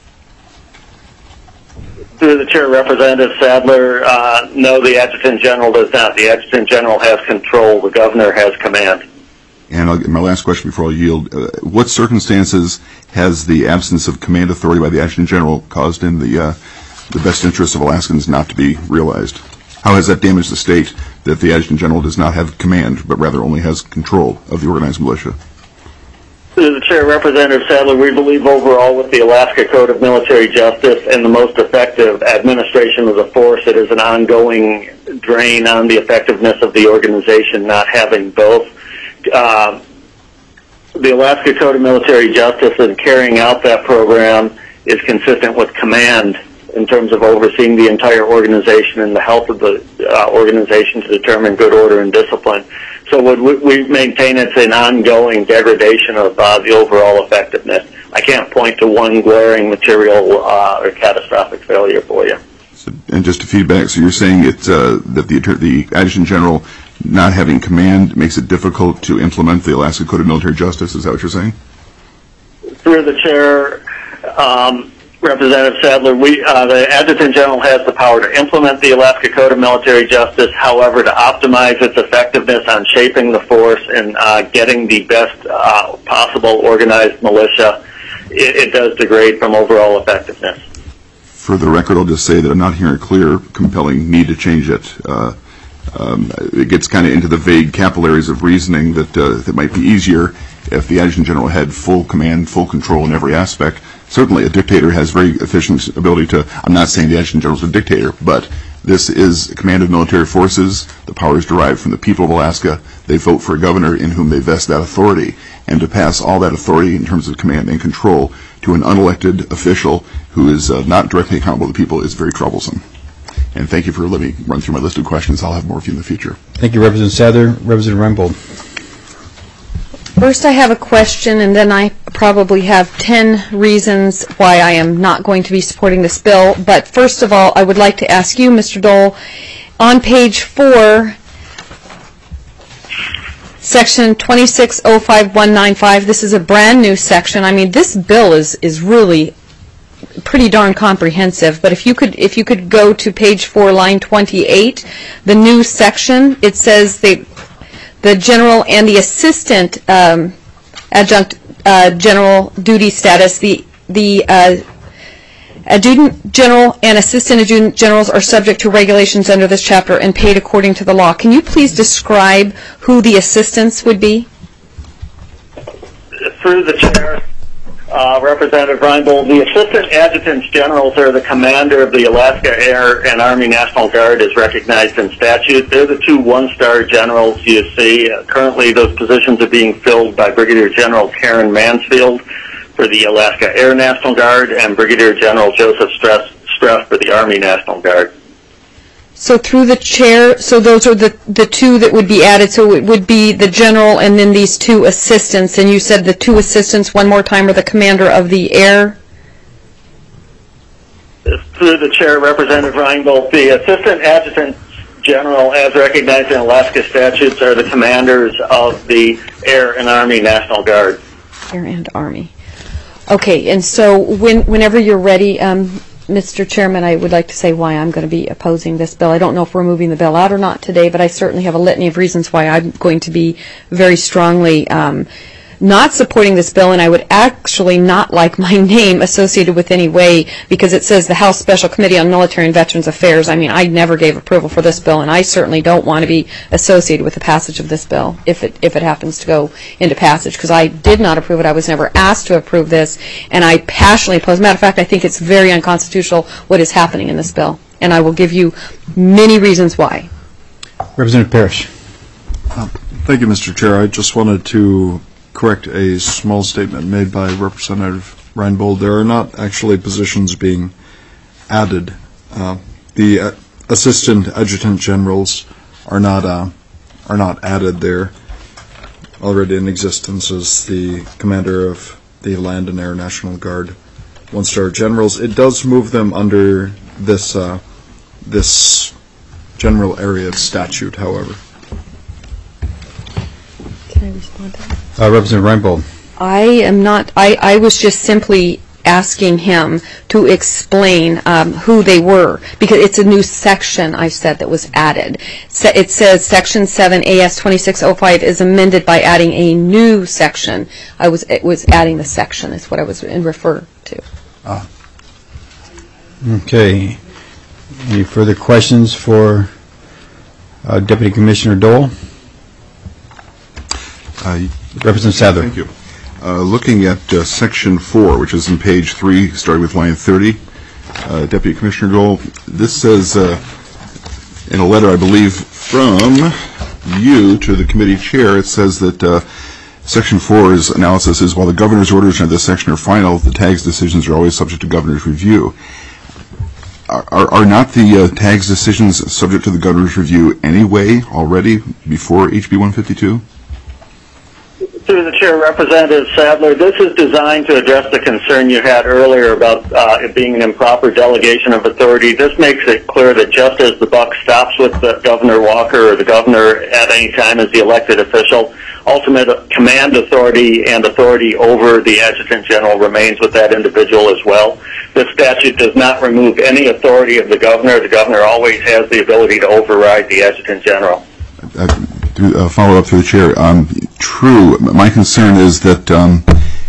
Through the chair, Representative Sadler, uh, no, the Adjutant General does not. The Adjutant General has control. The Governor has command. And I'll, my last question before I yield, uh, what circumstances has the absence of command authority by the Adjutant General caused in the, uh, the best interests of Alaskans not to be realized? How has that damaged the state that the Adjutant General does not have command, but rather only has control of the organized militia? Through the chair, Representative Sadler, we believe overall with the Alaska Code of Military Justice and the most effective administration of the force, it is an ongoing drain on the effectiveness of the organization not having both. Uh, the Alaska Code of Military Justice and carrying out that program is consistent with command in terms of overseeing the entire organization and the health of the uh, organization to determine good order and discipline. So would we, we maintain it's an ongoing degradation of uh, the overall effectiveness. I can't point to one glaring material uh, or catastrophic failure for you. So, and just to feedback, so you're saying it's, uh, that the, the Adjutant General not having command makes it difficult to implement the Alaska Code of Military Justice? Is that what you're saying? Through the chair, um, Representative Sadler, we, uh, the Adjutant General has the power to implement the Alaska Code of Military Justice. However, to optimize its effectiveness on shaping the force and uh, getting the best uh, possible organized militia, it, it does degrade from overall effectiveness. For the record, I'll just say that I'm not hearing a clear, compelling need to change it. Uh, um, it gets kind of into the vague capillaries of reasoning that uh, that might be easier if the Adjutant General had full command, full control in every aspect. Certainly, a dictator has very efficient ability to, I'm not saying the Adjutant General is a dictator, but this is a command of military forces. The power is derived from the people of Alaska. They vote for a governor in whom they vest that authority. And to pass all that authority in terms of command and control to an unelected official who is uh, not directly accountable to the people is very troublesome. And thank you for letting me run through my list of questions. I'll have more for you in the future. Thank you, Representative Sadler. Representative Reinbold. First, I have a question, and then I probably have ten reasons why I am not going to be supporting this bill. But first of all, I would like to ask you, Mister Dole, on page four, section twenty-six oh five one nine five, this is a brand new section. I mean, this bill is, is really pretty darn comprehensive, but if you could if you could go to page four, line twenty-eight, the new section, it says they the general and the assistant um, adjunct uh, general duty status. The the uh, Adjutant General and Assistant Adjutant Generals are subject to regulations under this chapter and paid according to the law. Can you please describe who the assistants would be? Through the chair, uh, Representative Reinbold, the Assistant Adjutants Generals are the commander of the Alaska Air and Army National Guard as recognized in statute. They're the two one-star generals you see. Uh, currently, those positions are being filled by Brigadier General Karen Mansfield for the Alaska Air National Guard and Brigadier General Joseph Streff, Streff for the Army National Guard. So through the chair, so those are the, the two that would be added. So it would be the general and then these two assistants. And you said the two assistants, one more time, are the commander of the air? Through the chair, Representative Reinbold, the Assistant Adjutant General, as recognized in Alaska statutes, are the commanders of the Air and Army National Guard. Air and Army. Okay, and so when, whenever you're ready, um, Mister Chairman, I would like to say why I'm going to be opposing this bill. I don't know if we're moving the bill out or not today, but I certainly have a litany of reasons why I'm going to be very strongly um, not supporting this bill, and I would actually not like my name associated with any way because it says the House Special Committee on Military and Veterans Affairs. I mean, I never gave approval for this bill, and I certainly don't want to be associated with the passage of this bill if it if it happens to go into passage, because I did not approve it. I was never asked to approve this, and I passionately oppose. Matter of fact, I think it's very unconstitutional what is happening in this bill, and I will give you many reasons why. Representative Parrish. Uh, thank you, Mister Chair. I just wanted to correct a small statement made by Representative Reinbold. There are not actually positions being added. Uh, the uh, assistant adjutant generals are not uh, are not added. They're already in existence as the commander of the Land and Air National Guard, one-star generals. It does move them under this uh, this general area of statute, however. Can I respond to that? Uh, Representative Reinbold. I am not, I, I was just simply asking him to explain um, who they were, because it's a new section, I said, that was added. Se- it says Section seven A S twenty-six oh five is amended by adding a new section. I was, it was adding the section, is what I was in refer to. Ah. Okay. Any further questions for uh, Deputy Commissioner Dole? Uh, Representative Sadler. Thank you. Uh, looking at uh, Section four, which is in page three, starting with line thirty, uh, Deputy Commissioner Dole, this says uh, in a letter, I believe, from you to the committee chair, it says that uh, Section four's analysis is, while the governor's orders under this section are final, the T A G's decisions are always subject to governor's review. Are, are, are not the uh, T A G's decisions subject to the governor's review anyway already before H B one fifty-two? Through the chair, Representative Sadler, this is designed to address the concern you had earlier about uh, it being an improper delegation of authority. This makes it clear that just as the buck stops with the Governor Walker or the governor at any time as the elected official, ultimate command authority and authority over the adjutant general remains with that individual as well. This statute does not remove any authority of the governor. The governor always has the ability to override the adjutant general. Uh, to uh, follow up through the chair, um, true. My concern is that um,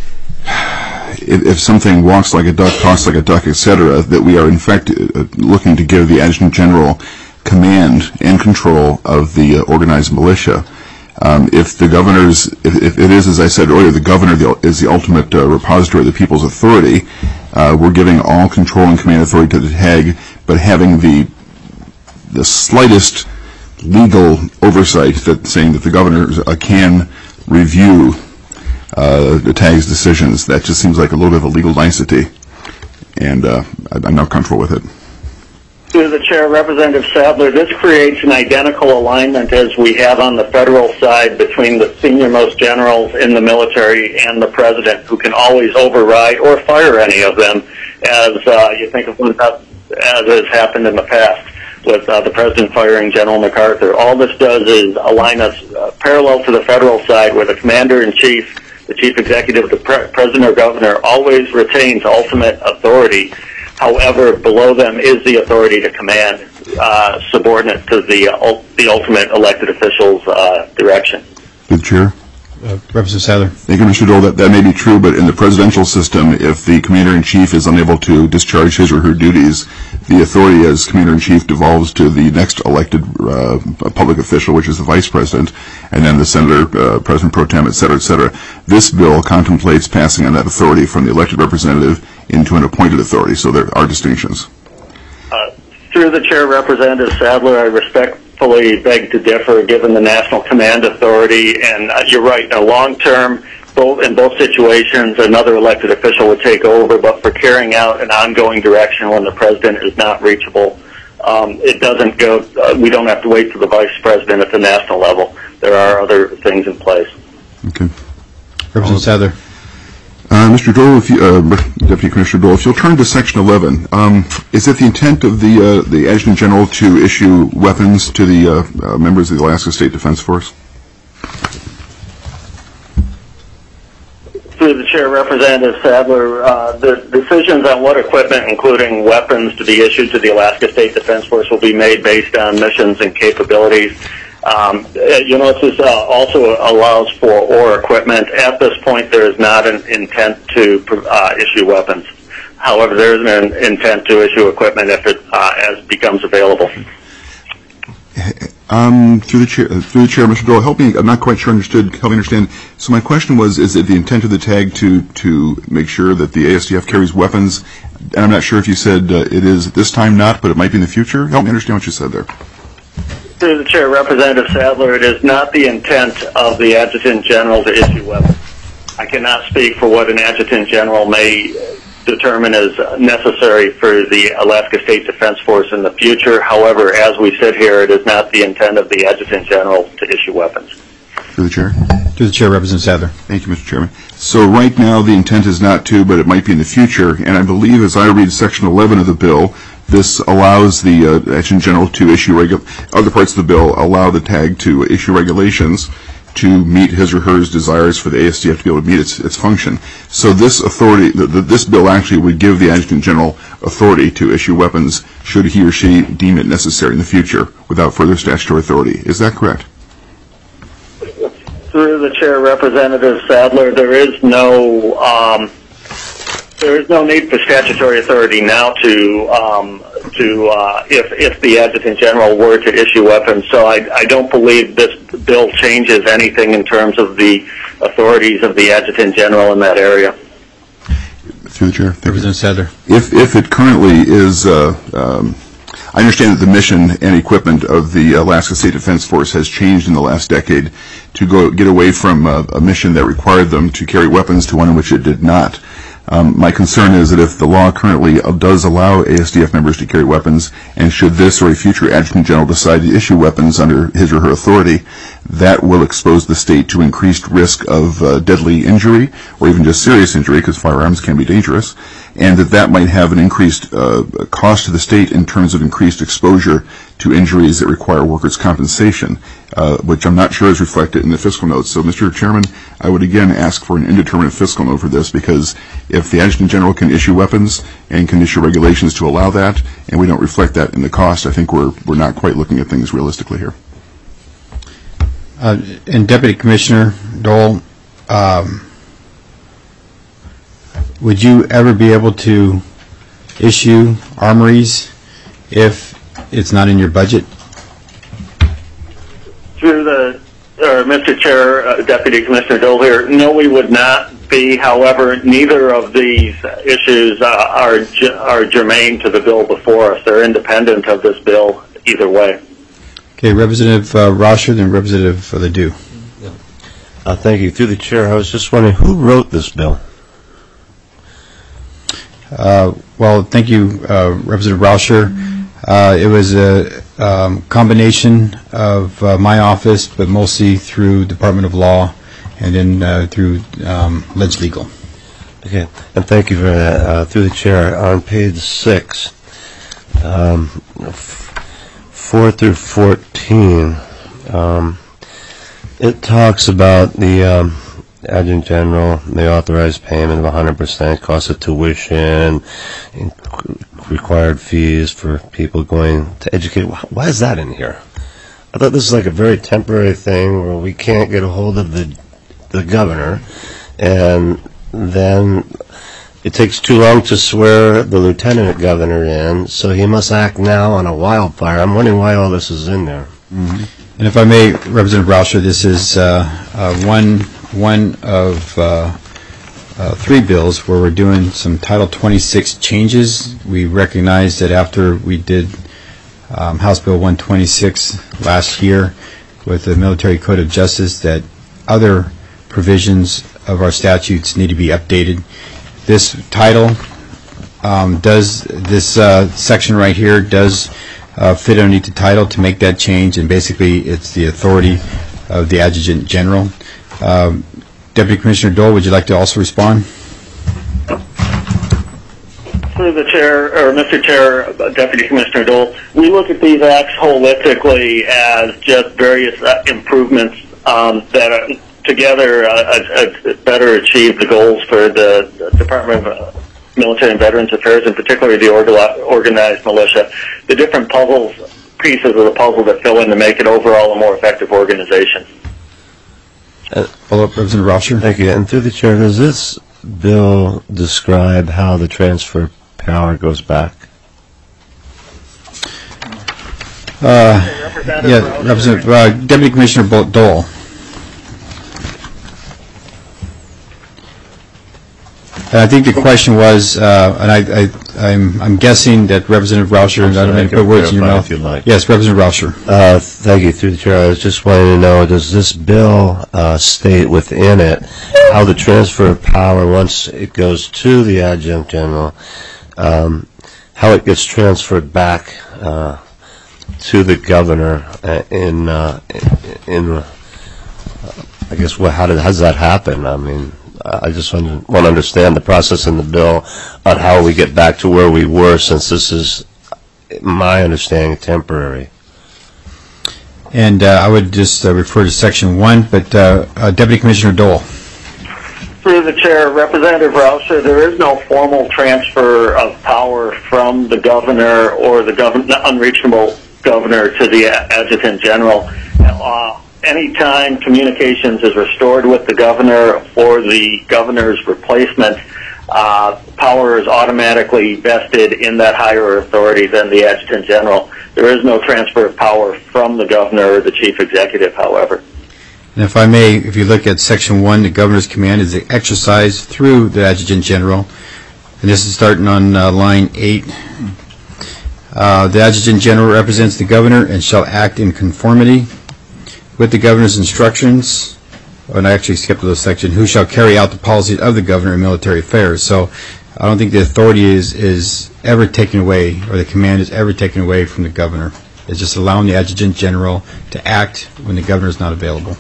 if, if something walks like a duck, talks like a duck, et cetera, that we are in fact uh, looking to give the adjutant general command and control of the uh, organized militia. Um, if the governor's, if, if it is, as I said earlier, the governor the, is the ultimate uh, repository of the people's authority, uh, we're giving all control and command authority to the T A G, but having the the slightest legal oversight that saying that the governor uh, can review uh, the T A G's decisions. That just seems like a little bit of a legal nicety, and uh, I'm not comfortable with it. Through the chair, Representative Sadler, this creates an identical alignment as we have on the federal side between the senior-most generals in the military and the president, who can always override or fire any of them, as uh, you think of as has happened in the past with uh, the president firing General MacArthur. All this does is align us uh, parallel to the federal side, where the commander-in-chief, the chief executive, the pre- president or governor, always retains ultimate authority. However, below them is the authority to command, uh, subordinate to the uh, the ultimate elected official's uh, direction. Good chair. Uh, Representative Sadler. Thank you, Mister Dole. That, that may be true, but in the presidential system, if the commander-in-chief is unable to discharge his or her duties, the authority as commander-in-chief devolves to the next elected uh, public official, which is the vice president, and then the senator, uh, president pro tem, et cetera, et cetera. This bill contemplates passing on that authority from the elected representative into an appointed authority, so there are distinctions. Uh, through the chair, Representative Sadler, I respectfully beg to differ given the national command authority, and uh, you're right, in a long term, both in both situations, another elected official would take over, but for carrying out an ongoing direction when the president is not reachable, um, it doesn't go, uh, we don't have to wait for the vice president at the national level. There are other things in place. Okay. Representative Sadler. Uh, Mister Dole, if you, uh, Deputy Commissioner Dole, if you'll turn to Section eleven, um, is it the intent of the uh, the Adjutant General to issue weapons to the uh, uh, members of the Alaska State Defense Force? Through the chair, Representative Sadler, uh, the decisions on what equipment, including weapons, to be issued to the Alaska State Defense Force will be made based on missions and capabilities. Um, you know, this uh, also allows for or equipment. At this point, there is not an intent to uh, issue weapons. However, there is an intent to issue equipment if it uh, as becomes available. Um, through the chair, through the chair, Mister Dole, help me. I'm not quite sure understood. Help me understand. So my question was: is it the intent of the tag to to make sure that the A S D F carries weapons? And I'm not sure if you said uh, it is at this time not, but it might be in the future. Help me understand what you said there. Through the chair, Representative Sadler, it is not the intent of the Adjutant General to issue weapons. I cannot speak for what an Adjutant General may determine as necessary for the Alaska State Defense Force in the future. However, as we sit here, it is not the intent of the Adjutant General to issue weapons. Through the chair. Through the chair, Representative Sadler. Thank you, Mister Chairman. So right now, the intent is not to, but it might be in the future. And I believe, as I read Section eleven of the bill, this allows the uh, Adjutant General to issue regu- other parts of the bill allow the tag to issue regulations to meet his or her desires for the A S D F to be able to meet its, its function. So this authority, the, the, this bill actually would give the Adjutant General authority to issue weapons should he or she deem it necessary in the future without further statutory authority. Is that correct? Through the chair, Representative Sadler, there is no um, there is no need for statutory authority now to um, to uh, if if the Adjutant General were to issue weapons. So I, I don't believe this bill changes anything in terms of the authorities of the Adjutant General in that area. Through the chair, Representative Sadler. If if it currently is. Uh, um, I understand that the mission and equipment of the Alaska State Defense Force has changed in the last decade to go get away from a, a mission that required them to carry weapons to one in which it did not. Um, my concern is that if the law currently does allow A S D F members to carry weapons, and should this or a future Adjutant General decide to issue weapons under his or her authority, that will expose the state to increased risk of uh, deadly injury or even just serious injury, because firearms can be dangerous, and that that might have an increased uh, cost to the state in terms of increased exposure to injuries that require workers' compensation, uh, which I'm not sure is reflected in the fiscal notes. So, Mister Chairman, I would again ask for an indeterminate fiscal note for this, because if the Adjutant General can issue weapons and can issue regulations to allow that, and we don't reflect that in the cost, I think we're we're not quite looking at things realistically here. Uh, and Deputy Commissioner Dole, um, would you ever be able to issue armories if it's not in your budget? Through the, or Mister Chair, uh, Deputy Commissioner Dole here, no, we would not be. However, neither of these issues uh, are ge- are germane to the bill before us. They're independent of this bill either way. Okay, Representative uh, Rosher, then Representative Ledoux. Uh, thank you. Through the chair, I was just wondering who wrote this bill. Uh, well, thank you, uh, Representative Rosher. Uh, it was a um, combination of uh, my office, but mostly through Department of Law, and then uh, through um, Ledge Legal. Okay, and thank you for that. Uh, through the chair, on page six, um, four through fourteen, um, it talks about the um, Adjutant General, the authorized payment of one hundred percent cost of tuition, required fees for people going to educate. Why is that in here? I thought this was like a very temporary thing where we can't get a hold of the the governor, and then it takes too long to swear the lieutenant governor in, so he must act now on a wildfire. I'm wondering why all this is in there. Mm-hmm. And if I may, Representative Rauscher, this is uh, uh, one one of uh, uh, three bills where we're doing some Title twenty-six changes. We recognize that after we did um, House Bill one twenty-six last year with the Military Code of Justice, that other provisions of our statutes need to be updated. This title um, does, this uh, section right here does uh, fit underneath the title to make that change, and basically it's the authority of the Adjutant General. Um, Deputy Commissioner Dole, would you like to also respond? Through the chair, or Mister Chair, Deputy Commissioner Dole, we look at these acts holistically as just various uh, improvements um, that are together uh, uh, better achieve the goals for the Department of Military and Veterans Affairs, and particularly the organized militia. The different puzzles, pieces of the puzzle that fill in to make it overall a more effective organization. Uh, Follow up, Representative Rauscher. Thank you. And through the chair, does this bill describe how the transfer of power goes back? Uh, yeah, Representative uh, Deputy Commissioner Dole. And I think the question was, uh, and I, I, I'm, I'm guessing that Representative Rauscher, and I don't mean to put words in your mouth. If you'd like. Yes, Representative Rauscher. Uh, thank you. Through the chair, I was just wanting to know, does this bill uh, state within it how the transfer of power, once it goes to the Adjutant General, um, how it gets transferred back uh, to the governor uh, in, uh, in, in uh, I guess, what, how, did, how does that happen? I mean, I just want to understand the process in the bill on how we get back to where we were, since this is, my understanding, temporary. And uh, I would just uh, refer to Section one, but uh, uh, Deputy Commissioner Dole. Through the chair, Representative Rauscher, there is no formal transfer of power from the governor or the govern- unreachable governor to the Adjutant General. Uh, Anytime communications is restored with the governor or the governor's replacement, uh, power is automatically vested in that higher authority than the Adjutant General. There is no transfer of power from the governor or the chief executive, however. And if I may, if you look at Section one, the governor's command is exercised through the Adjutant General. And this is starting on uh, line eight. Uh, the Adjutant General represents the governor and shall act in conformity with the governor's instructions, oh, and I actually skipped to the section, who shall carry out the policies of the governor in military affairs. So I don't think the authority is, is ever taken away, or the command is ever taken away from the governor. It's just allowing the Adjutant General to act when the governor is not available.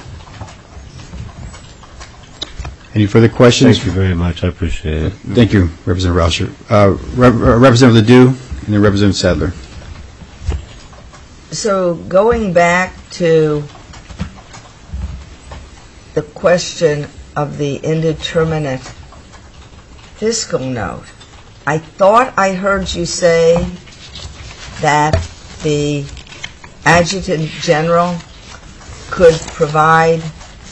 Any further questions? Thank you very much. I appreciate it. Thank you, Representative Rauscher. Uh, Rep- uh, Representative Ledoux, and then Representative Sadler. So going back to the question of the indeterminate fiscal note, I thought I heard you say that the Adjutant General could provide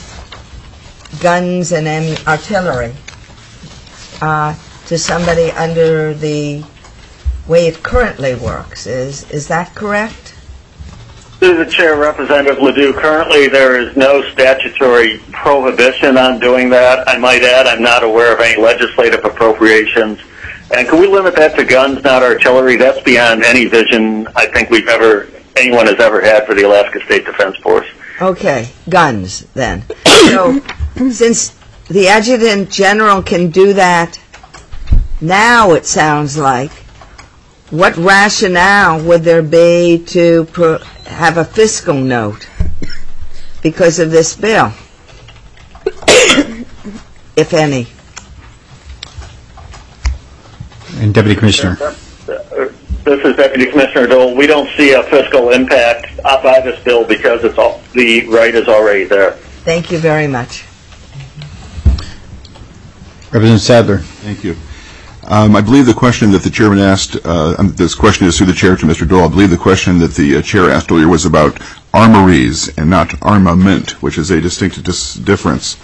guns and am- artillery uh, to somebody under the way it currently works. Is is that correct? Through the chair, Representative Ledoux, currently there is no statutory prohibition on doing that. I might add, I'm not aware of any legislative appropriations. And can we limit that to guns, not artillery? That's beyond any vision I think we've ever, anyone has ever had for the Alaska State Defense Force. Okay, guns then. So, since the Adjutant General can do that now, it sounds like, what rationale would there be to pro- have a fiscal note because of this bill, if any? And Deputy Commissioner. This is Deputy Commissioner Dole. We don't see a fiscal impact by this bill because it's all, the right is already there. Thank you very much. Representative Sadler. Thank you. Um, I believe the question that the chairman asked, uh, um, this question is through the chair to Mister Dole. I believe the question that the uh, chair asked earlier was about armories and not armament, which is a distinct dis- difference.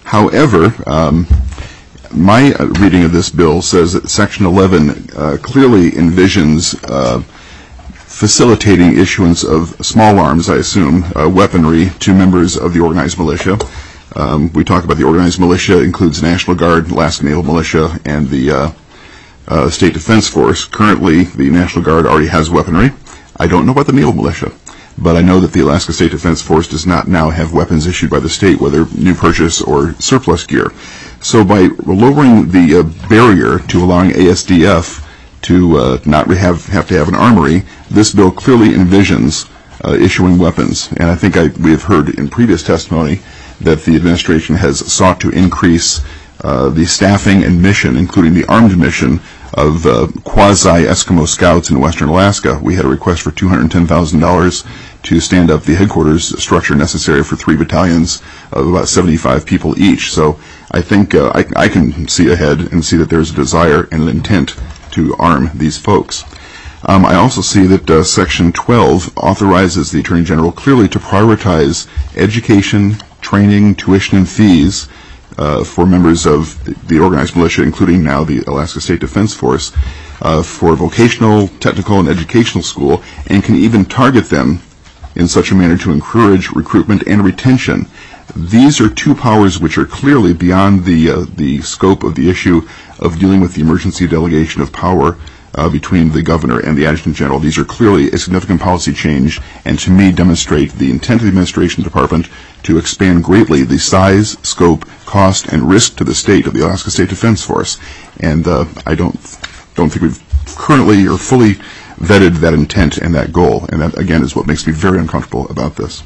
However, um, my uh, reading of this bill says that Section eleven uh, clearly envisions uh, facilitating issuance of small arms, I assume, uh, weaponry to members of the organized militia. Um, we talk about the organized militia includes National Guard, Alaska Naval Militia, and the uh, uh, State Defense Force. Currently, the National Guard already has weaponry. I don't know about the Naval Militia, but I know that the Alaska State Defense Force does not now have weapons issued by the state, whether new purchase or surplus gear. So by lowering the uh, barrier to allowing A S D F to uh, not have, have to have an armory, this bill clearly envisions uh, issuing weapons. And I think I, we have heard in previous testimony that the administration has sought to increase uh, the staffing and mission, including the armed mission, of uh, quasi-Eskimo Scouts in western Alaska. We had a request for two hundred ten thousand dollars to stand up the headquarters structure necessary for three battalions of about seventy-five people each. So I think uh, I, I can see ahead and see that there's a desire and an intent to arm these folks. Um, I also see that uh, Section twelve authorizes the Attorney General clearly to prioritize education, training, tuition, and fees uh, for members of the organized militia, including now the Alaska State Defense Force, uh, for vocational, technical, and educational school, and can even target them in such a manner to encourage recruitment and retention. These are two powers which are clearly beyond the uh, the scope of the issue of dealing with the emergency delegation of power uh, between the governor and the adjutant general. These are clearly a significant policy change, and to me demonstrate the intent of the administration department to expand greatly the size, scope, cost, and risk to the state of the Alaska State Defense Force. And uh, I don't don't think we've currently or fully vetted that intent and that goal, and that again is what makes me very uncomfortable about this.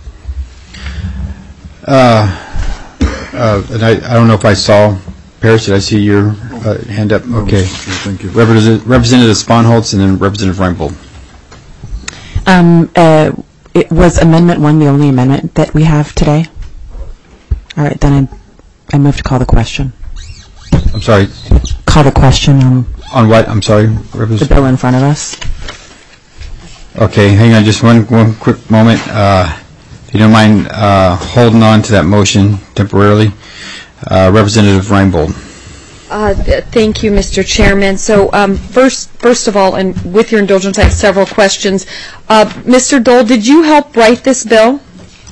Uh, uh, and I, I don't know if I saw, Parrish, did I see your uh, hand up? Okay. Thank you. Representative, Representative Sponholz and then Representative Reinbold. Um, uh, it was Amendment one the only amendment that we have today? All right, then I, I move to call the question. I'm sorry. Call the question on On what? I'm sorry. the bill in front of us. Okay, hang on just one one quick moment. Uh, if you don't mind uh, holding on to that motion temporarily. Uh, Representative Reinbold. Uh, th- Thank you, Mister Chairman. So um, first, first of all, and with your indulgence, I have several questions. Uh, Mister Dole, did you help write this bill?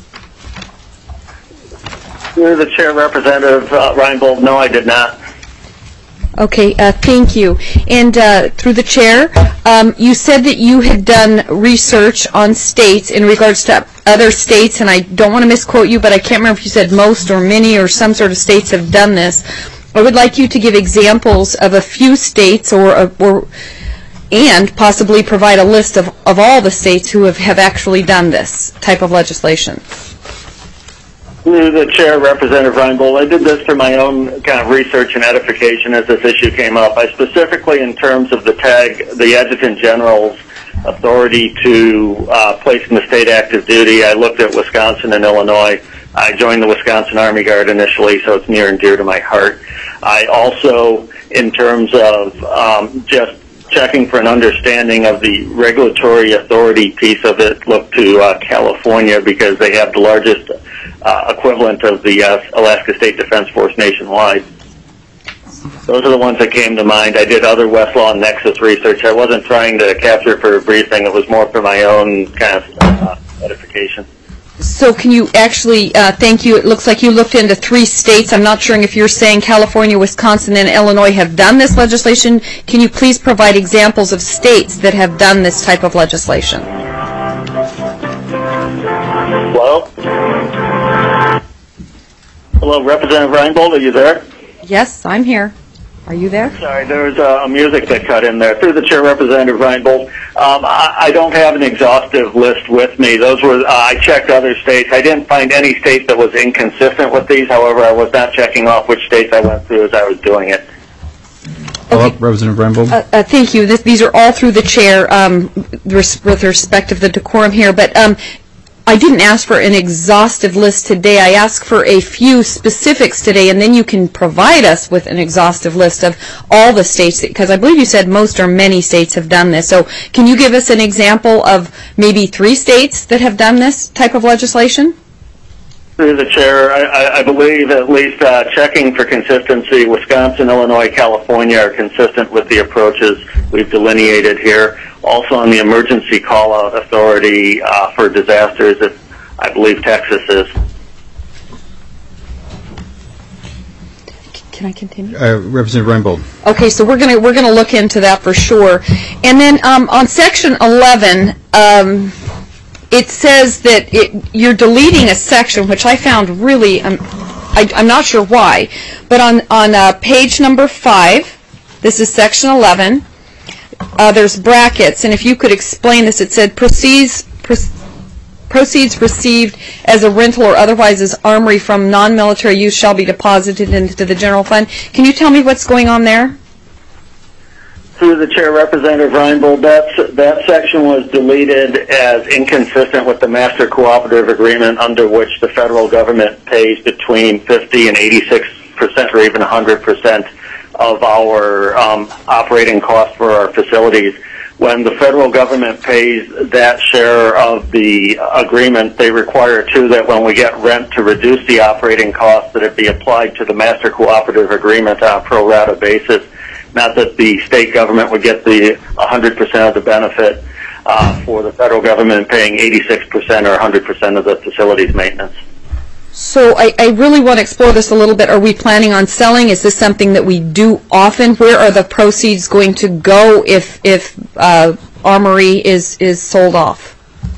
You're the chair, Representative uh, Reinbold. No, I did not. Okay, uh, thank you. And uh, through the chair, um, you said that you had done research on states in regards to other states, and I don't want to misquote you, but I can't remember if you said most or many or some sort of states have done this. I would like you to give examples of a few states or, or and possibly provide a list of, of all the states who have, have actually done this type of legislation. Through the chair, Representative Reinbold, I did this for my own kind of research and edification as this issue came up. I specifically, in terms of the tag, the Adjutant General's authority to uh, place in the state active duty, I looked at Wisconsin and Illinois. I joined the Wisconsin Army Guard initially, so it's near and dear to my heart. I also, in terms of um, just checking for an understanding of the regulatory authority piece of it, looked to uh, California because they have the largest uh, equivalent of the uh, Alaska State Defense Force nationwide. Those are the ones that came to mind. I did other Westlaw and Nexus research. I wasn't trying to capture it for a briefing. It was more for my own kind of uh, edification. So can you actually, uh, thank you, it looks like you looked into three states. I'm not sure if you're saying California, Wisconsin, and Illinois have done this legislation. Can you please provide examples of states that have done this type of legislation? Hello? Hello, Representative Reinbold, are you there? Yes, I'm here. Are you there? Sorry, there was uh, a music that cut in there. Through the chair, Representative Reinbold, um, I, I don't have an exhaustive list with me. Those were, uh, I checked other states. I didn't find any state that was inconsistent with these. However, I was not checking off which states I went through as I was doing it. Follow up, Representative Reinbold. Uh, uh, thank you. This, these are all through the chair um, res- with respect of the decorum here. But um, I didn't ask for an exhaustive list today. I asked for a few specifics today, and then you can provide us with an exhaustive list of all the states, because I believe you said most or many states have done this. So can you give us an example of maybe three states that have done this type of legislation? Through the chair, I, I, I believe at least uh, checking for consistency, Wisconsin, Illinois, California are consistent with the approaches we've delineated here. Also on the emergency call-out authority uh, for disasters, if I believe Texas is. Can I continue? Uh, Representative Reinbold. Okay, so we're gonna we're gonna look into that for sure. And then um, on section eleven, um, it says that it, you're deleting a section, which I found really, um, I, I'm not sure why, but on on uh, page number five, this is section eleven. Uh, there's brackets, and if you could explain this, it said proceeds. Proce- Proceeds received as a rental or otherwise as armory from non-military use shall be deposited into the general fund. Can you tell me what's going on there? Through the chair, Representative Reinbold, that, that section was deleted as inconsistent with the Master Cooperative Agreement, under which the federal government pays between fifty and eighty-six percent or even one hundred percent of our um, operating costs for our facilities. When the federal government pays that share of the agreement, they require, too, that when we get rent to reduce the operating costs, that it be applied to the Master Cooperative Agreement on a pro rata basis, not that the state government would get the one hundred percent of the benefit uh, for the federal government paying eighty-six percent or one hundred percent of the facilities maintenance. So I, I really want to explore this a little bit. Are we planning on selling? Is this something that we do often? Where are the proceeds going to go if if uh, Armory is is sold off?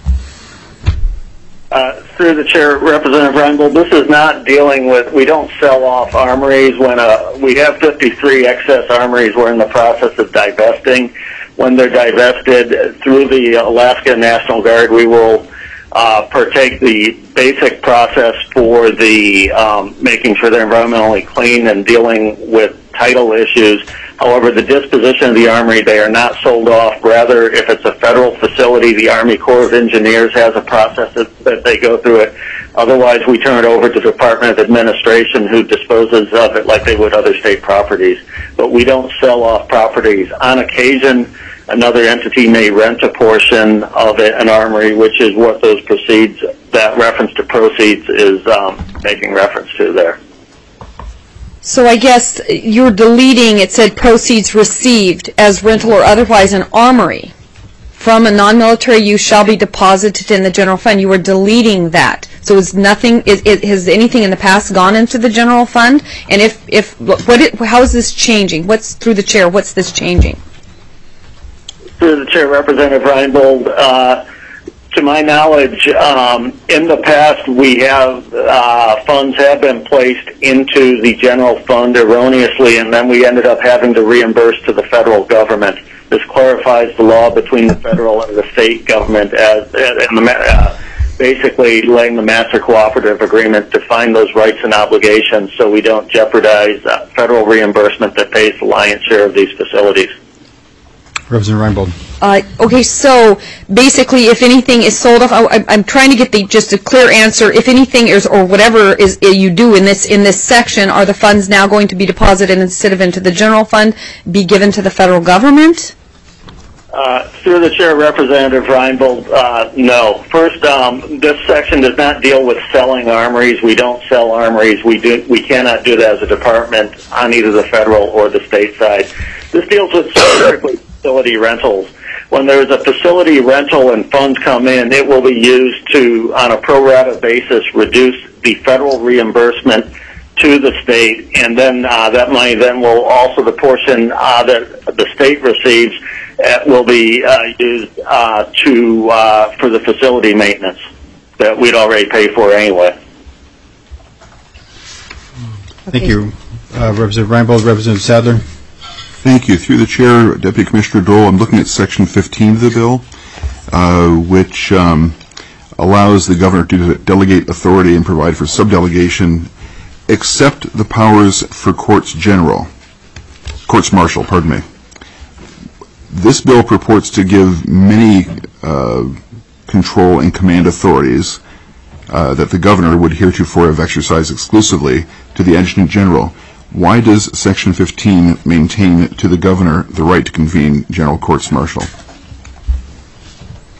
Uh, through the chair, Representative Reinbold, this is not dealing with, we don't sell off armories. When uh, we have fifty-three excess armories, we're in the process of divesting. When they're divested through the Alaska National Guard, we will Uh, partake the basic process for the um, making sure they're environmentally clean and dealing with title issues. However, the disposition of the Armory, they are not sold off. Rather, if it's a federal facility, the Army Corps of Engineers has a process that, that they go through it. Otherwise, we turn it over to the Department of Administration, who disposes of it like they would other state properties. But we don't sell off properties. On occasion, another entity may rent a portion of it, an armory, which is what those proceeds, that reference to proceeds is um, making reference to there. So I guess you're deleting, it said proceeds received as rental or otherwise an armory from a non-military use shall be deposited in the general fund. You were deleting that. So is nothing, is, is, has anything in the past gone into the general fund? And if, if what it, how is this changing? What's, through the chair, what's this changing? Through the chair, Representative Reinbold, uh, to my knowledge, um, in the past we have, uh, funds have been placed into the general fund erroneously, and then we ended up having to reimburse to the federal government. This clarifies the law between the federal and the state government as, and the, uh, basically laying the Master Cooperative Agreement to define those rights and obligations so we don't jeopardize uh, federal reimbursement that pays the lion's share of these facilities. Representative Reinbold. Uh, okay, so basically, if anything is sold off, I, I'm trying to get the just a clear answer. If anything is, or whatever is you do in this in this section, are the funds now going to be deposited instead of into the general fund, be given to the federal government? Uh, through the chair, Representative Reinbold, uh, no. First, um, this section does not deal with selling armories. We don't sell armories. We do. We cannot do that as a department on either the federal or the state side. This deals with specifically facility rentals. When there is a facility rental and funds come in, it will be used to, on a pro rata basis, reduce the federal reimbursement to the state, and then uh, that money then will also, the portion uh, that the state receives uh, will be uh, used uh, to uh, for the facility maintenance that we'd already pay for anyway. Thank you, uh, Representative Reinbold. Representative Sadler. Thank you. Through the chair, Deputy Commissioner Dole, I'm looking at Section fifteen of the bill, uh, which um, allows the governor to delegate authority and provide for subdelegation, except the powers for courts general, courts martial, pardon me. This bill purports to give many uh, control and command authorities uh, that the governor would heretofore have exercised exclusively to the adjutant general. Why does Section fifteen maintain to the governor the right to convene general courts martial?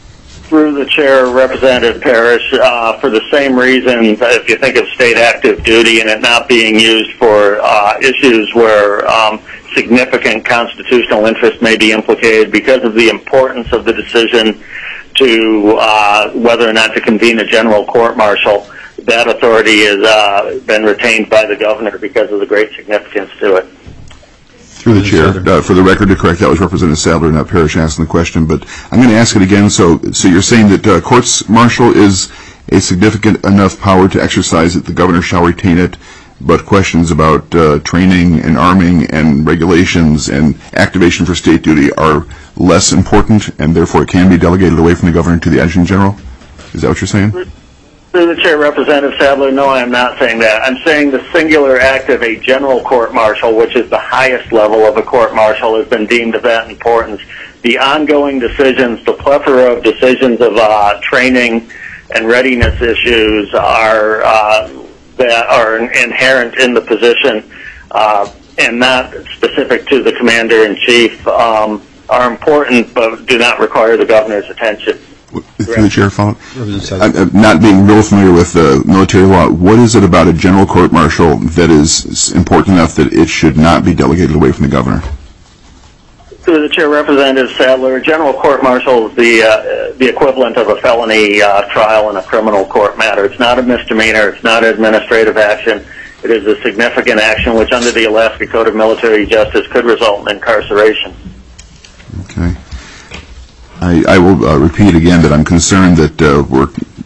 Through the chair, Representative Parrish, uh, for the same reason, if you think of state active duty and it not being used for uh, issues where um, significant constitutional interest may be implicated because of the importance of the decision to uh, whether or not to convene a general court-martial, that authority has uh, been retained by the governor because of the great significance to it. Through the chair, uh, for the record to correct, that was Representative Sadler, not Parrish, asking the question, but I'm going to ask it again. So, so you're saying that uh, courts-martial is a significant enough power to exercise that the governor shall retain it, but questions about uh, training and arming and regulations and activation for state duty are less important, and therefore it can be delegated away from the governor to the adjutant general? Is that what you're saying? Through the chair, Representative Sadler, no, I am not saying that. I'm saying the singular act of a general court-martial, which is the highest level of a court-martial, has been deemed of that importance. The ongoing decisions, the plethora of decisions of uh, training and readiness issues are uh, that are inherent in the position uh, and not specific to the commander-in-chief, um, are important but do not require the governor's attention. Through the chair, follow. I'm not being real familiar with uh, military law. What is it about a general court-martial that is important enough that it should not be delegated away from the governor? Through the chair, Representative Sadler, a general court-martial is the uh, the equivalent of a felony uh, trial in a criminal court matter. It's not a misdemeanor. It's not administrative action. It is a significant action which, under the Alaska Code of Military Justice, could result in incarceration. Okay. I, I will uh, repeat again that I'm concerned that uh, we're,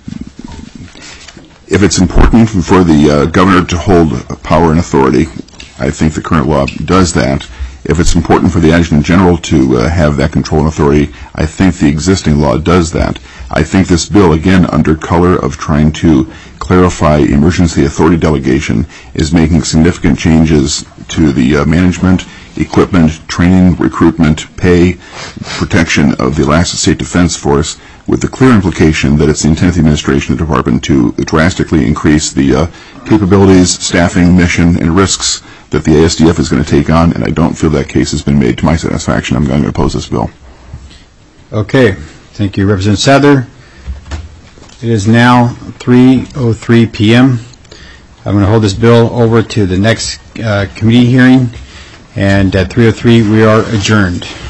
if it's important for the uh, governor to hold power and authority, I think the current law does that. If it's important for the adjutant general to uh, have that control and authority, I think the existing law does that. I think this bill, again, under color of trying to clarify emergency authority delegation, is making significant changes to the uh, management, equipment, training, recruitment, pay, protection of the Alaska State Defense Force, with the clear implication that it's the intent of the administration of the department to drastically increase the uh, capabilities, staffing, mission, and risks that the A S D F is going to take on, and I don't feel that case has been made to my satisfaction. I'm going to oppose this bill. Okay. Thank you, Representative Sadler. It is now three oh three p.m. I'm going to hold this bill over to the next uh, committee hearing, and at three oh three we are adjourned.